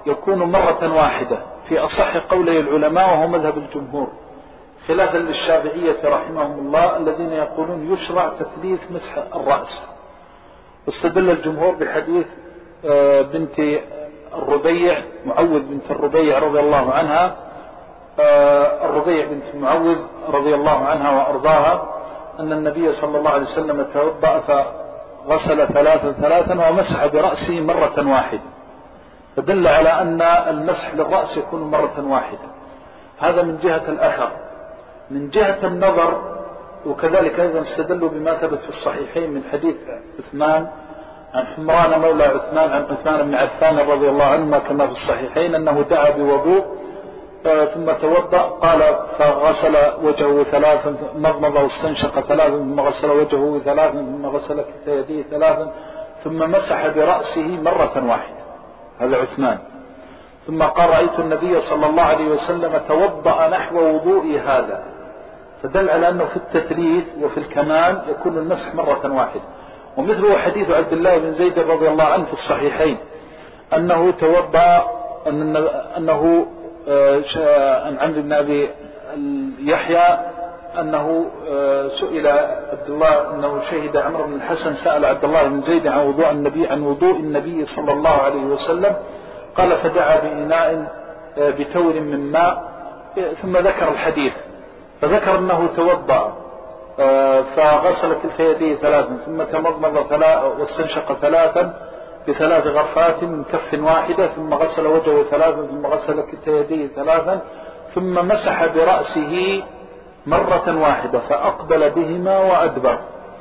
يكون مرة واحدة في أصح قولي العلماء وهو مذهب الجمهور، خلافا للشافعية رحمهم الله الذين يقولون يشرع تثليث مسح الرأس. واستدل الجمهور بحديث بنت الربيع معوذ بنت الربيع رضي الله عنها، الربيع بنت معوذ رضي الله عنها وأرضاها، أن النبي صلى الله عليه وسلم توضأ فغسل ثلاثا ومسح برأسه مرة واحدة، فدل على أن المسح للرأس يكون مرة واحدة. هذا من جهة الأثر. من جهة النظر وكذلك أيضا استدلوا بما ثبت في الصحيحين من حديث عثمان عن حمران مولى عثمان عن عثمان بن عفان رضي الله عنه كما في الصحيحين أنه دعا بوضوء ثم توضأ قال فغسل وجهه ثلاثا، مضمض واستنشق ثلاثا، ثم غسل وجهه ثلاثا، ثم غسل كفي يديه ثلاثا، ثم مسح برأسه مرة واحدة. هذا عثمان. ثم قال رأيت النبي صلى الله عليه وسلم توضأ نحو وضوء هذا، فدل على أنه في التثليث وفي الكمال يكون المسح مرة واحدة. ومثله حديث عبد الله بن زيد رضي الله عنه في الصحيحين أنه توضأ أنه عن عمرو بن أبي يحيى أنه سئل عبد الله أنه شهد عمرو بن الحسن سأل عبد الله بن زيد عن وضوء النبي صلى الله عليه وسلم، قال فدعا بإناء بتور من ماء، ثم ذكر الحديث فذكر أنه توضأ فغسل كلتا يديه ثلاثا، ثم تمضمض واستنشق ثلاثا بثلاث غرفات من كف واحدة، ثم غسل وجهه ثلاثا، ثم غسل كلتا يديه ثلاثا، ثم مسح برأسه مرة واحدة فأقبل بهما وأدبر.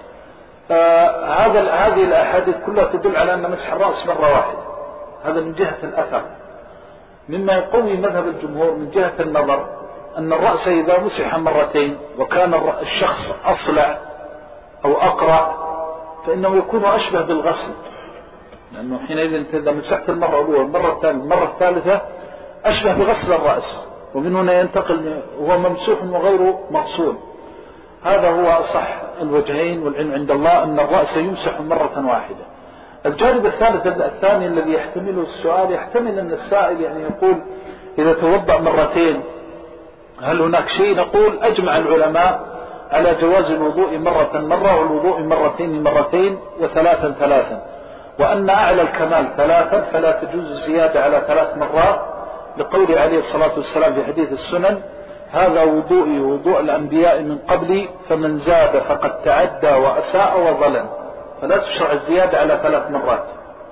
هذه الأحاديث كلها تدل على أن مسح الرأس مرة واحدة. هذا من جهة الأثر. مما يقوي مذهب الجمهور من جهة النظر أن الرأس إذا مسح مرتين وكان الشخص أصلع أو أقرع فإنه يكون أشبه بالغسل، لأنه حينئذ إذا مسحت المرة الأولى المرة الثانية المرة الثالثة أشبه بغسل الرأس، ومن هنا ينتقل هو ممسوح وغير مغسول. هذا هو أصح الوجهين، والعلم عند الله أن الرأس يمسح مرة واحدة. الجانب الثاني الذي يحتمله السؤال يحتمل أن السائل يعني يقول إذا توضأ مرتين هل هناك شيء؟ نقول أجمع العلماء على جواز الوضوء مرة والوضوء مرتين وثلاثا، وأن أعلى الكمال ثلاثا فلا تجوز الزيادة على 3 مرات، لقول عليه الصلاة والسلام في حديث السنن هذا وضوئي ووضوء الأنبياء من قبلي فمن زاد فقد تعدى وأساء وظلم، فلا تشرع الزيادة على 3 مرات.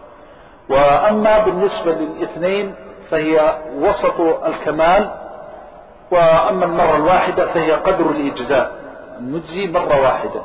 وأما بالنسبة للاثنين فهي وسط الكمال، وأما المرة الواحدة فهي قدر الإجزاء المجزي مرة واحدة.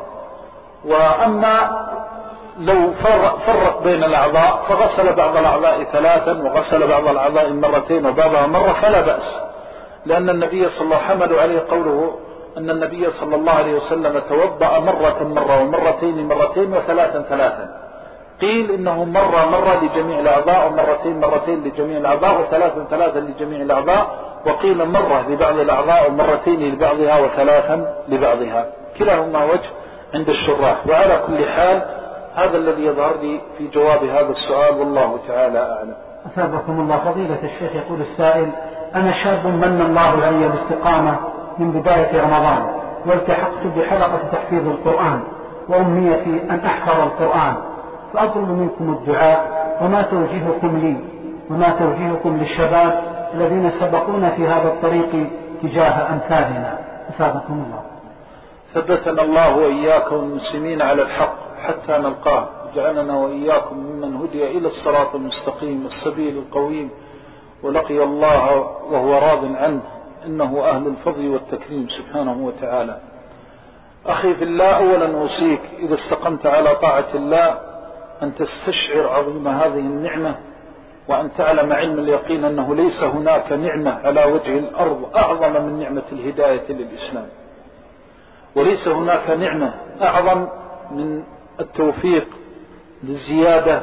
وأما لو فرق بين الأعضاء فغسل بعض الأعضاء 3 وغسل بعض الأعضاء مرتين وبعضها مرة فلا بأس، لأن النبي صلى الله عليه وسلم عليه قوله أن النبي صلى الله عليه وسلم توضأ مرة ومرتين وثلاثا. قيل إنه مرة لجميع الأعضاء، ومرتين لجميع الأعضاء، وثلاثا لجميع الأعضاء، وقيل مرة لبعض الأعضاء ومرتين لبعضها وثلاثا لبعضها. كلاهما وجه عند الشراح. وعلى كل حال هذا الذي يظهر لي في جواب هذا السؤال، والله تعالى أعلم. أثابكم الله. فضيلة الشيخ، يقول السائل: أنا شاب من الله علي بالاستقامة من بداية رمضان، والتحقت بحلقة تحفيظ القرآن، وأمنيتي أن أحفظ القرآن، فأطلب منكم الدعاء، وما توجيهكم لي وما توجيهكم للشباب الذين سبقونا في هذا الطريق تجاه أمثالنا؟ أثابكم الله. ثبتنا الله وإياكم المسلمين على الحق حتى نلقاه، جعلنا وإياكم ممن هدي إلى الصراط المستقيم السبيل القويم، ولقي الله وهو راض عنه، إنه أهل الفضل والتكريم سبحانه وتعالى. أخي في الله، أولا أوصيك إذا استقمت على طاعة الله أن تستشعر عظيم هذه النعمة، وأن تعلم علم اليقين أنه ليس هناك نعمة على وجه الأرض أعظم من نعمة الهداية للإسلام، وليس هناك نعمة أعظم من التوفيق للزيادة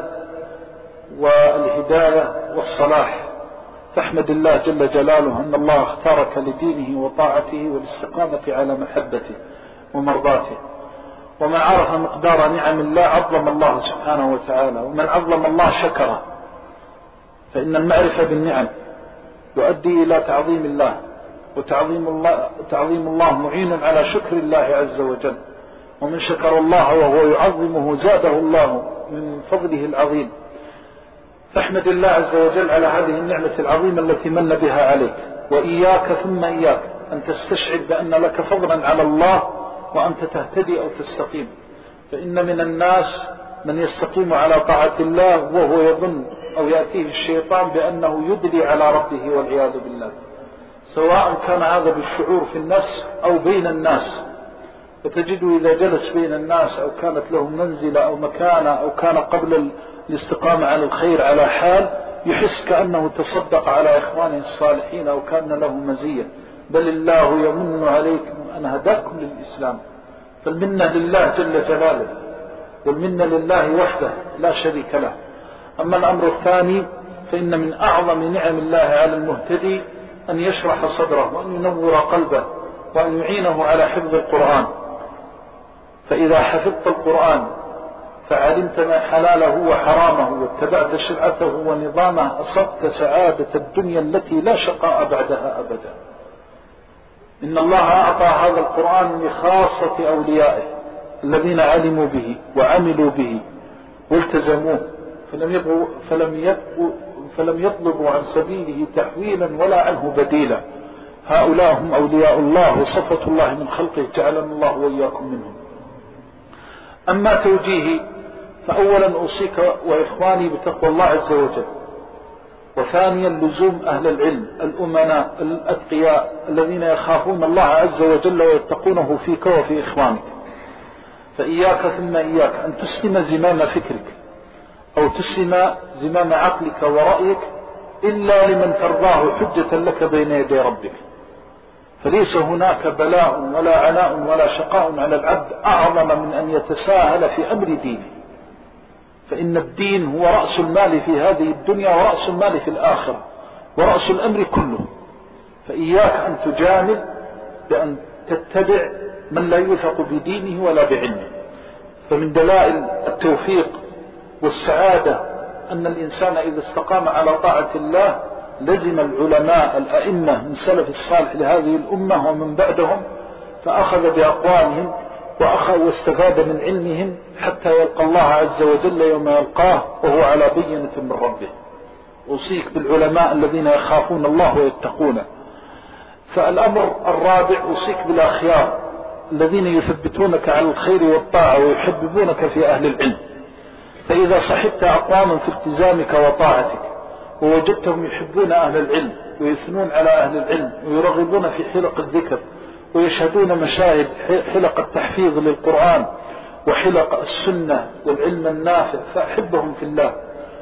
والهداية والصلاح. فاحمد الله جل جلاله أن الله اختارك لدينه وطاعته والاستقامة على محبته ومرضاته. ومن عرف مقدار نعم الله عظم الله سبحانه وتعالى، ومن عظم الله شكره. فإن المعرفة بالنعم يؤدي إلى تعظيم الله، وتعظيم الله معين على شكر الله عز وجل، ومن شكر الله وهو يعظمه زاده الله من فضله العظيم. فاحمد الله عز وجل على هذه النعمة العظيمة التي من بها عليك. وإياك ثم إياك أن تستشعر بأن لك فضلا على الله وأنت تهتدي أو تستقيم، فإن من الناس من يستقيم على طاعة الله وهو يظن أو يأتيه الشيطان بأنه يدلي على ربه والعياذ بالله، سواء كان هذا بالشعور في النفس أو بين الناس. فتجده إذا جلس بين الناس أو كانت له منزلة أو مكانة أو كان قبل الاستقامة على الخير على حال، يحس كأنه تصدق على إخوانه الصالحين أو كان له مزية. بل الله يمن عليكم أن هداكم للإسلام، فالمنة لله جل جلاله، والمنة لله وحده لا شريك له. أما الأمر الثاني فإن من أعظم نعم الله على المهتدي أن يشرح صدره وأن ينور قلبه وأن يعينه على حفظ القرآن. فإذا حفظت القرآن فعلمت ما حلاله وحرامه واتبعت شرعته ونظامه، أصبت سعادة الدنيا التي لا شقاء بعدها أبدا. إن الله أعطى هذا القرآن لخاصة أوليائه الذين علموا به وعملوا به والتزموه، فلم يطلبوا عن سبيله تحويلا ولا عنه بديلا. هؤلاء هم أولياء الله وصفة الله من خلقه، جعلنا الله وإياكم منهم. أما توجيهي فأولا أوصيك وإخواني بتقوى الله عز وجل، وثانيا لزوم أهل العلم الأمناء الأتقياء الذين يخافون الله عز وجل ويتقونه فيك وفي إخوانك. فإياك ثم إياك أن تسلم زمام فكرك أو تسلم زمام عقلك ورأيك إلا لمن ترضاه حجة لك بين يدي ربك. فليس هناك بلاء ولا عناء ولا شقاء على العبد أعظم من أن يتساهل في أمر دينه، فإن الدين هو رأس المال في هذه الدنيا ورأس المال في الآخرة ورأس الأمر كله. فإياك أن تجامل بأن تتبع من لا يوثق بدينه ولا بعلمه. فمن دلائل التوفيق والسعادة أن الإنسان إذا استقام على طاعة الله لزم العلماء الأئمة من سلف الصالح لهذه الأمة ومن بعدهم، فأخذ بأقوالهم واستفاد من علمهم حتى يلقى الله عز وجل يوم يلقاه وهو على بينة من ربه. أوصيك بالعلماء الذين يخافون الله ويتقونه. فالأمر الرابع أوصيك بالأخيار الذين يثبتونك على الخير والطاعة ويحببونك في أهل العلم. فإذا صحبت أقواما في التزامك وطاعتك ووجدتهم يحبون أهل العلم ويثنون على أهل العلم ويرغبون في حلق الذكر ويشهدون مشاهد حلق التحفيظ للقرآن وحلق السنة والعلم النافع، فأحبهم في الله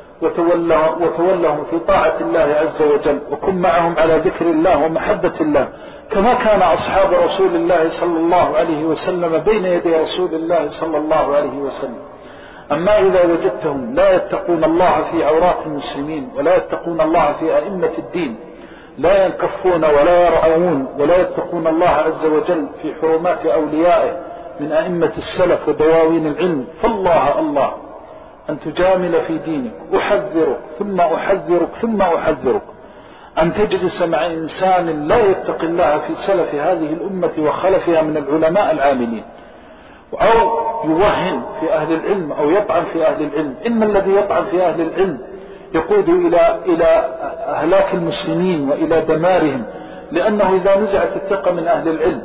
وتولهم في طاعة الله عز وجل، وكن معهم على ذكر الله ومحبة الله كما كان أصحاب رسول الله صلى الله عليه وسلم بين يدي رسول الله صلى الله عليه وسلم. أما إذا وجدتهم لا يتقون الله في عورات المسلمين ولا يتقون الله في أئمة الدين، لا ينكفون ولا يرعون ولا يتقون الله عز وجل في حرمات أوليائه من أئمة السلف ودواوين العلم، فالله الله أن تجامل في دينك. أحذرك ثم أحذرك ثم أحذرك أن تجلس مع إنسان لا يتقي الله في سلف هذه الأمة وخلفها من العلماء العاملين، أو يوهن في أهل العلم أو يطعن في أهل العلم. إن الذي يطعن في أهل العلم يقود إلى أهلاك المسلمين وإلى دمارهم، لأنه إذا نزعت الثقة من أهل العلم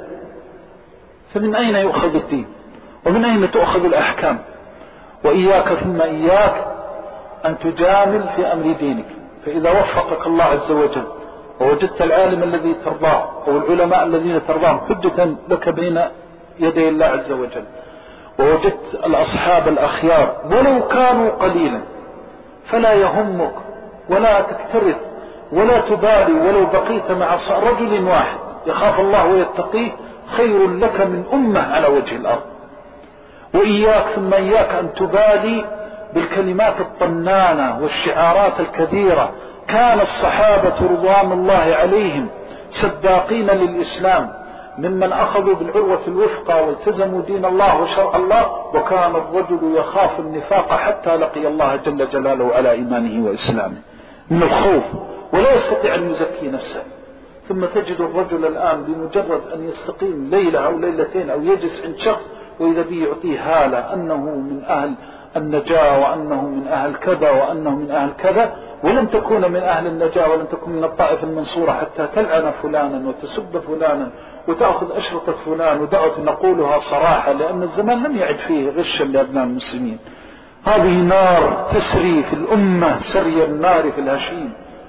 فمن أين يؤخذ الدين ومن أين تؤخذ الأحكام؟ وإياك ثم إياك أن تجامل في أمر دينك. فإذا وفقك الله عز وجل ووجدت العالم الذي ترضاه أو العلماء الذين ترضاهم حجة لك بين يدي الله عز وجل، ووجدت الأصحاب الأخيار ولو كانوا قليلا، فلا يهمك ولا تكترث ولا تبالي ولو بقيت مع رجل واحد يخاف الله ويتقيه خير لك من أمة على وجه الأرض. وإياك ثم إياك أن تبالي بالكلمات الطنانة والشعارات الكثيرة. كان الصحابة رضوان الله عليهم سباقين للإسلام ممن أخذوا بالعروة الوثقى والتزموا دين الله وشرع الله، وكان الرجل يخاف النفاق حتى لقي الله جل جلاله على إيمانه وإسلامه. من الخوف ولا يستطيع أن يزكي نفسه. ثم تجد الرجل الآن بمجرد أن يستقيم ليلة أو ليلتين أو يجلس عند شخص وإذا به يعطيه هالة أنه من أهل النجاة وأنه من أهل كذا وأنه من أهل كذا، ولم تكون من أهل النجاة ولم تكن من الطائفة المنصورة حتى تلعن فلانا وتسب فلانا وتأخذ أشرطة فلان ودعوة نقولها صراحة، لأن الزمان لم يعد فيه غشا لأبناء المسلمين. هذه نار تسري في الأمة سري النار في الهشيم،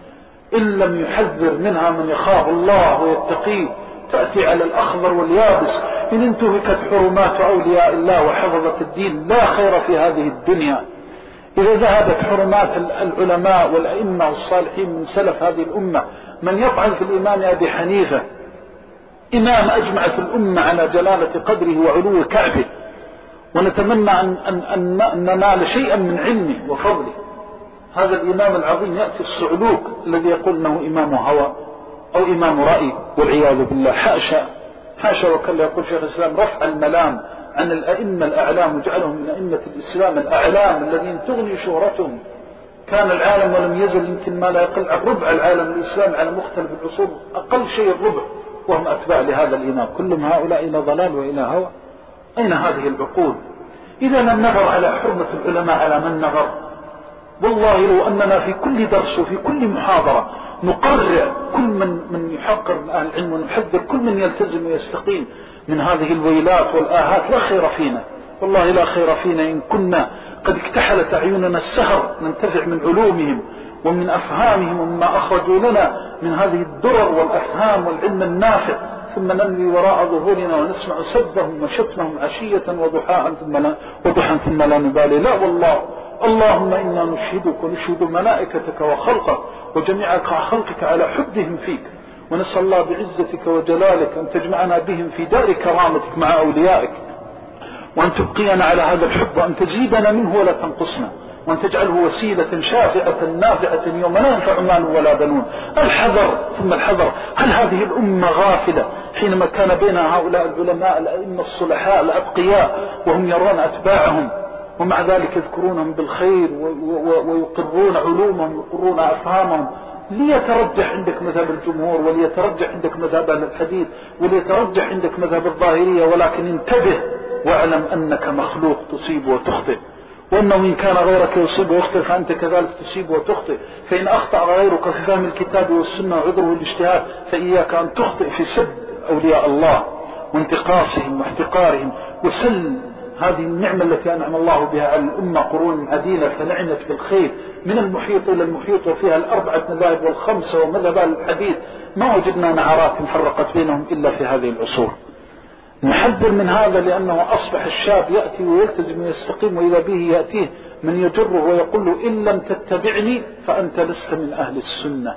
إن لم يحذر منها من يخاف الله ويتقيه تأتي على الأخضر واليابس. إن انتهكت حرمات أولياء الله وحفظت الدين لا خير في هذه الدنيا. إذا ذهبت حرمات العلماء والأئمة والصالحين من سلف هذه الأمة، من يطعن في الإمام أبي حنيفة إمام أجمع في الأمة على جلالة قدره وعلو كعبه، ونتمنى أن ننال شيئا من علمه وفضله. هذا الإمام العظيم يأتي الصعلوك الذي يقول أنه إمام هوى أو إمام رأي والعياذ بالله. حاشا وكلا. يقول شيخ الإسلام رفع الملام عن الأئمة الأعلام وجعلهم من أئمة الإسلام الأعلام الذين تغني شهرتهم. كان العالم ولم يزل يمكن ما لا يقل عن ربع العالم الإسلامي على مختلف العصور، أقل شيء الربع، وهم أتباع لهذا الإمام. كلهم هؤلاء إلى ضلال وإلى هوى. أين هذه العقول؟ إذا لم نظر على حرمة العلماء على من نظر. والله لو أننا في كل درس وفي كل محاضرة نقرع كل من يحقر من أهل العلم ونحذر كل من يلتزم ويستقيم من هذه الويلات والآهات لا خير فينا. والله لا خير فينا إن كنا قد اكتحلت أعيننا السهر ننتفع من علومهم ومن أفهامهم ومما أخرجوا لنا من هذه الدرر والأفهام والعلم النافع، ثم نملي وراء ظهورنا ونسمع سبهم وشتمهم عشية وضحاء ثم لا نبالي. لا والله. اللهم إنا نشهدك ونشهد ملائكتك وخلقك وجميع خلقك على حبهم فيك، ونسأل الله بعزتك وجلالك أن تجمعنا بهم في دار كرامتك مع أوليائك، وأن تبقينا على هذا الحب، وأن تزيدنا منه ولا تنقصنا، وأن تجعله وسيلة شافعة نافعة يوم لا ينفع مال ولا بنون. الحذر ثم الحذر. هل هذه الأمة غافلة حينما كان بين هؤلاء العلماء الأئمة الصلحاء الأتقياء وهم يرون أتباعهم ومع ذلك يذكرونهم بالخير ويقرون علومهم ويقرون أفهامهم؟ ليترجح عندك مذهب الجمهور وليترجح عندك مذهب أهل الحديث وليترجح عندك مذهب الظاهرية، ولكن انتبه واعلم أنك مخلوق تصيب وتخطئ، وأنه إن كان غيرك يصيب ويخطئ فأنت كذلك تصيب وتخطئ. فإن أخطأ غيرك في فهم الكتاب والسنة وعذره الاجتهاد فإياك أن تخطئ في سب أولياء الله وانتقاصهم واحتقارهم. وسل هذه النعمة التي أنعم الله بها على الأمة قرون عديدة فنعمت بالخير من المحيط إلى المحيط، وفيها الأربعة مذاهب والخمسة ومذهب الحديث، ما وجدنا نعرات فرقت بينهم إلا في هذه العصور. نحذر من هذا لأنه أصبح الشاب يأتي ويلتزم ويستقيم وإذا به يأتيه من يجره ويقول له إن لم تتبعني فأنت لست من أهل السنة.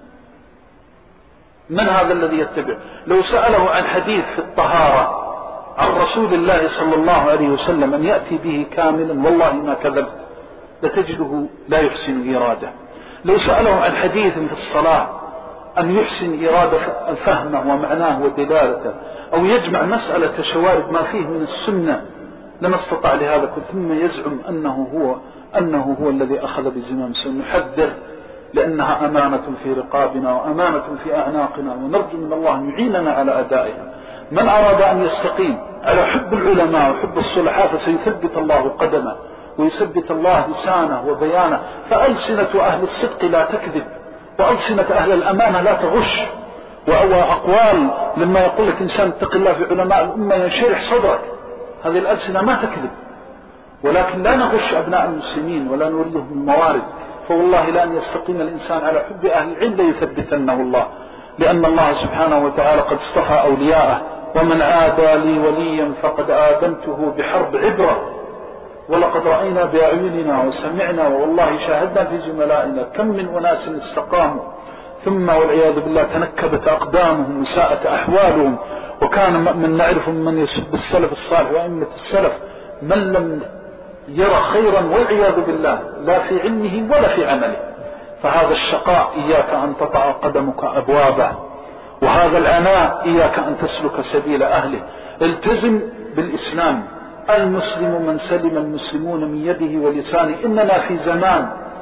من هذا الذي يتبع؟ لو سأله عن حديث في الطهارة عن رسول الله صلى الله عليه وسلم أن يأتي به كاملا والله ما كذب لتجده لا يحسن إرادة. لو سأله عن حديث في الصلاة أن يحسن إرادة فهمه ومعناه ودلالته أو يجمع مسألة شوارد ما فيه من السنة لما استطاع لهذا كل، ثم يزعم أنه هو الذي أخذ بزمام السنة. نحذر لأنها أمانة في رقابنا وأمانة في أعناقنا، ونرجو من الله أن يعيننا على أدائها. من أراد أن يستقيم على حب العلماء وحب الصلحاء فسيثبت الله قدمه ويثبت الله لسانه وبيانه. فألسنة أهل الصدق لا تكذب، وألسنة أهل الأمانة لا تغش، وأقوال لما يقول لك إنسان اتق الله في علماء الأمة ينشرح صدرك. هذه الألسنة ما تكذب، ولكن لا نغش أبناء المسلمين ولا نريهم الموارد. فوالله لأن يستقيم الإنسان على حب أهل العلم يثبتنه الله، لأن الله سبحانه وتعالى قد اصطفى أولياءه. ومن عادى لي وليا فقد آذنته بحرب عبرة، ولقد رأينا بأعيننا وسمعنا والله شاهدنا في زملائنا كم من أناس استقاموا ثم والعياذ بالله تنكبت أقدامهم وساءت أحوالهم. وكان من نعرف من يسب السلف الصالح وأئمة السلف من لم يرى خيرا والعياذ بالله لا في علمه ولا في عمله. فهذا الشقاء إياك أن تطأ قدمك أبوابه، وهذا العناء إياك أن تسلك سبيل أهله. التزم بالإسلام. المسلم من سلم المسلمون من يده ولسانه. إننا في زمان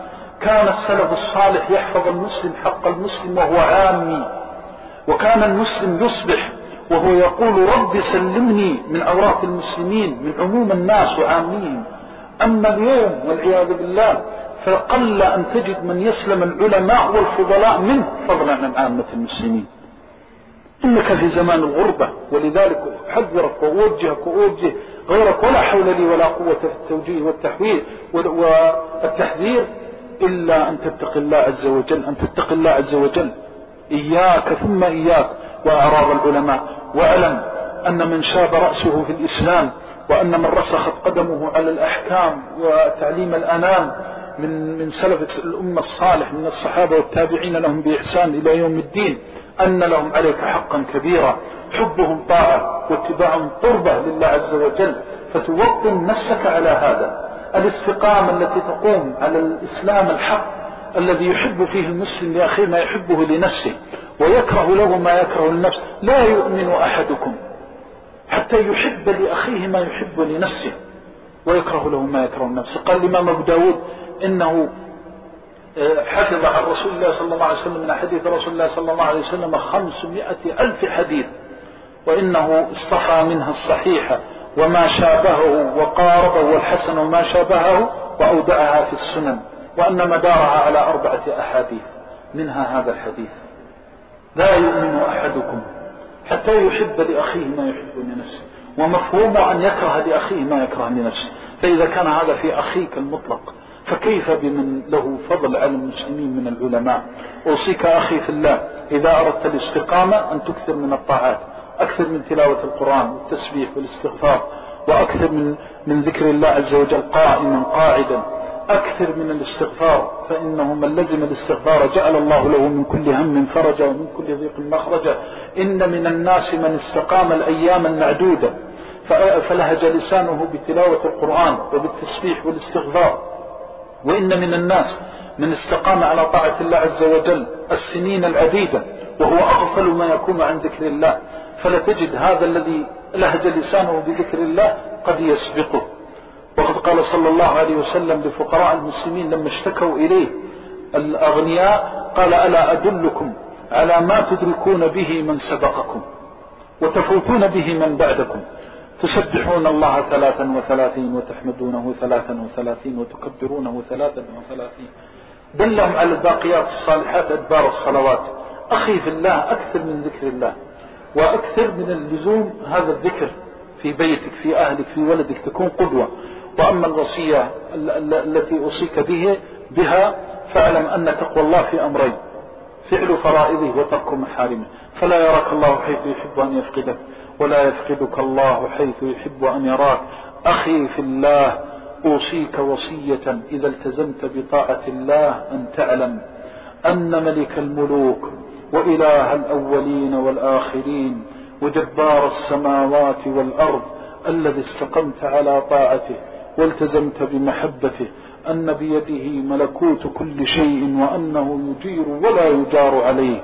كان السلف الصالح يحفظ المسلم حق المسلم وهو عامي، وكان المسلم يصبح وهو يقول رب سلمني من عورات المسلمين من عموم الناس وعاميهم. أما اليوم والعياذ بالله فقل أن تجد من يسلم العلماء والفضلاء منه فضلا عن عامة المسلمين. إنك في زمان الغربة، ولذلك أحذرك وأوجهك وأوجه غيرك ولا حول لي ولا قوة في التوجيه والتحويل والتحذير إلا أن تتقي الله عز وجل، أن تتقي الله عز وجل. إياك ثم إياك وأعراض العلماء، واعلم أن من شاب رأسه في الإسلام وأن من رسخت قدمه على الأحكام وتعليم الأنام من سلف الأمة الصالح من الصحابة والتابعين لهم بإحسان إلى يوم الدين أن لهم عليك حقا كبيرا، حبهم طاعة واتباعهم قربة لله عز وجل، فتوطن نفسك على هذا. الاستقامة التي تقوم على الإسلام الحق الذي يحب فيه المسلم لأخيه ما يحبه لنفسه ويكره له ما يكره لنفسه. لا يؤمن أحدكم حتى يحب لأخيه ما يحب لنفسه ويكره له ما يكره لنفسه. قال الإمام أبو داود إنه حفظ عن رسول الله صلى الله عليه وسلم من حديث رسول الله صلى الله عليه وسلم 500,000 حديث، وإنه اصطفى منها الصحيحة وما شابهه وقاربه والحسن وما شابهه وأودعها في السنن، وأن مدارها على 4 أحاديث منها هذا الحديث: لا يؤمن أحدكم حتى يحب لأخيه ما يحب لنفسه. ومفهوم أن يكره لأخيه ما يكره لنفسه. فإذا كان هذا في أخيك المطلق فكيف بمن له فضل على المسلمين من العلماء؟ أوصيك أخي في الله إذا أردت الاستقامة أن تكثر من الطاعات، أكثر من تلاوة القرآن والتسبيح والاستغفار، وأكثر من ذكر الله عز وجل قائما قاعدا، أكثر من الاستغفار، فإنه من لزم الاستغفار جعل الله له من كل هم فرجا ومن كل ضيق مخرجا. إن من الناس من استقام الأيام المعدودة فلهج لسانه بتلاوة القرآن وبالتسبيح والاستغفار، وإن من الناس من استقام على طاعة الله عز وجل السنين العديدة وهو أغفل ما يكون عن ذكر الله، فلتجد هذا الذي لهج لسانه بذكر الله قد يسبقه. وقد قال صلى الله عليه وسلم لفقراء المسلمين لما اشتكوا إليه الأغنياء قال: ألا أدلكم على ما تدركون به من سبقكم وتفوتون به من بعدكم؟ تسبحون الله 33 وتحمدونه 33 وتكبرونه 33. دلهم على الباقيات الصالحات أدبار الصلوات. أخي في الله أكثر من ذكر الله وأكثر من اللزوم هذا الذكر في بيتك في أهلك في ولدك، تكون قدوة. وأما الوصية التي أوصيك بها فاعلم أن تقوى الله في أمرين: فعل فرائضه وترك محارمه. فلا يراك الله حيث يحب أن يفقدك، ولا يفقدك الله حيث يحب أن يراك. أخي في الله أوصيك وصية إذا التزمت بطاعة الله أن تعلم أن ملك الملوك وإله الأولين والآخرين وجبار السماوات والأرض الذي استقمت على طاعته والتزمت بمحبته أن بيده ملكوت كل شيء، وأنه يجير ولا يجار عليه،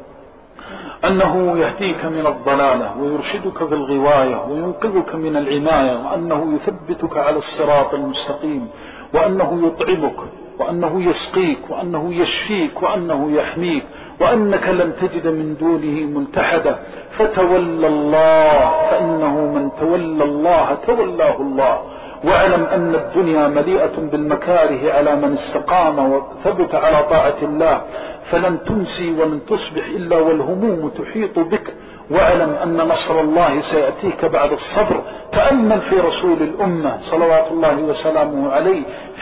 أنه يهديك من الضلالة ويرشدك في الغواية وينقذك من العناية، وأنه يثبتك على الصراط المستقيم، وأنه يطعمك وأنه يسقيك وأنه يشفيك وأنه يحميك، وأنك لم تجد من دونه ملتحدا. فتولى الله، فإنه من تولى الله تولاه الله. واعلم أن الدنيا مليئة بالمكاره على من استقام وثبت على طاعة الله، فلن تمسي ولن تصبح إلا والهموم تحيط بك. واعلم أن نصر الله سيأتيك بعد الصبر. تأمل في رسول الأمة صلوات الله وسلامه عليه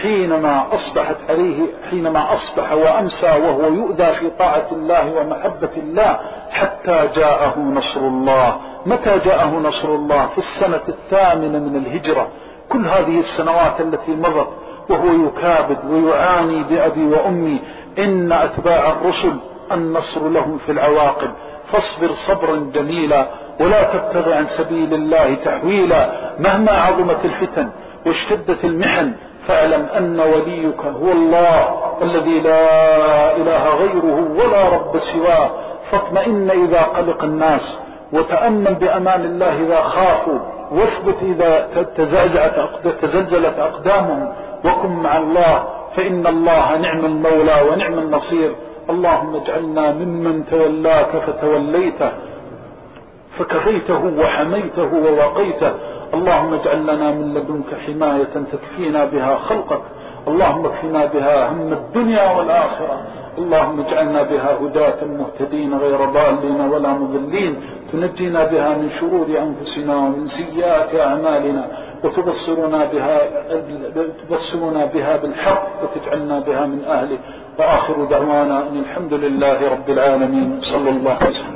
حينما أصبح وأمسى وهو يؤذى في طاعة الله ومحبة الله حتى جاءه نصر الله. متى جاءه نصر الله؟ في السنة 8 من الهجرة. كل هذه السنوات التي مضت وهو يكابد ويعاني بأبي وأمي. إن أتباع الرسل النصر لهم في العواقب، فاصبر صبرا جميلا ولا تبتغي عن سبيل الله تحويلا. مهما عظمت الفتن واشتدت المحن فاعلم أن وليك هو الله الذي لا إله غيره ولا رب سواه. فاطمئن إذا قلق الناس، وتأمن بأمان الله إذا خافوا، واثبت إذا تزلزلت أقدامهم، وكن مع الله فإن الله نعم المولى ونعم النصير. اللهم اجعلنا ممن تولاك فتوليته فكفيته وحميته ووقيته. اللهم اجعل لنا من لدنك حماية تكفينا بها خلقك. اللهم اكفنا بها هم الدنيا والآخرة. اللهم اجعلنا بها هداة مهتدين غير ضالين ولا مضلين، تنجينا بها من شرور أنفسنا ومن سيئات أعمالنا، وتبصرنا بها بالحق، وتجعلنا بها من أهله. وآخر دعوانا أن الحمد لله رب العالمين. صلى الله عليه وسلم.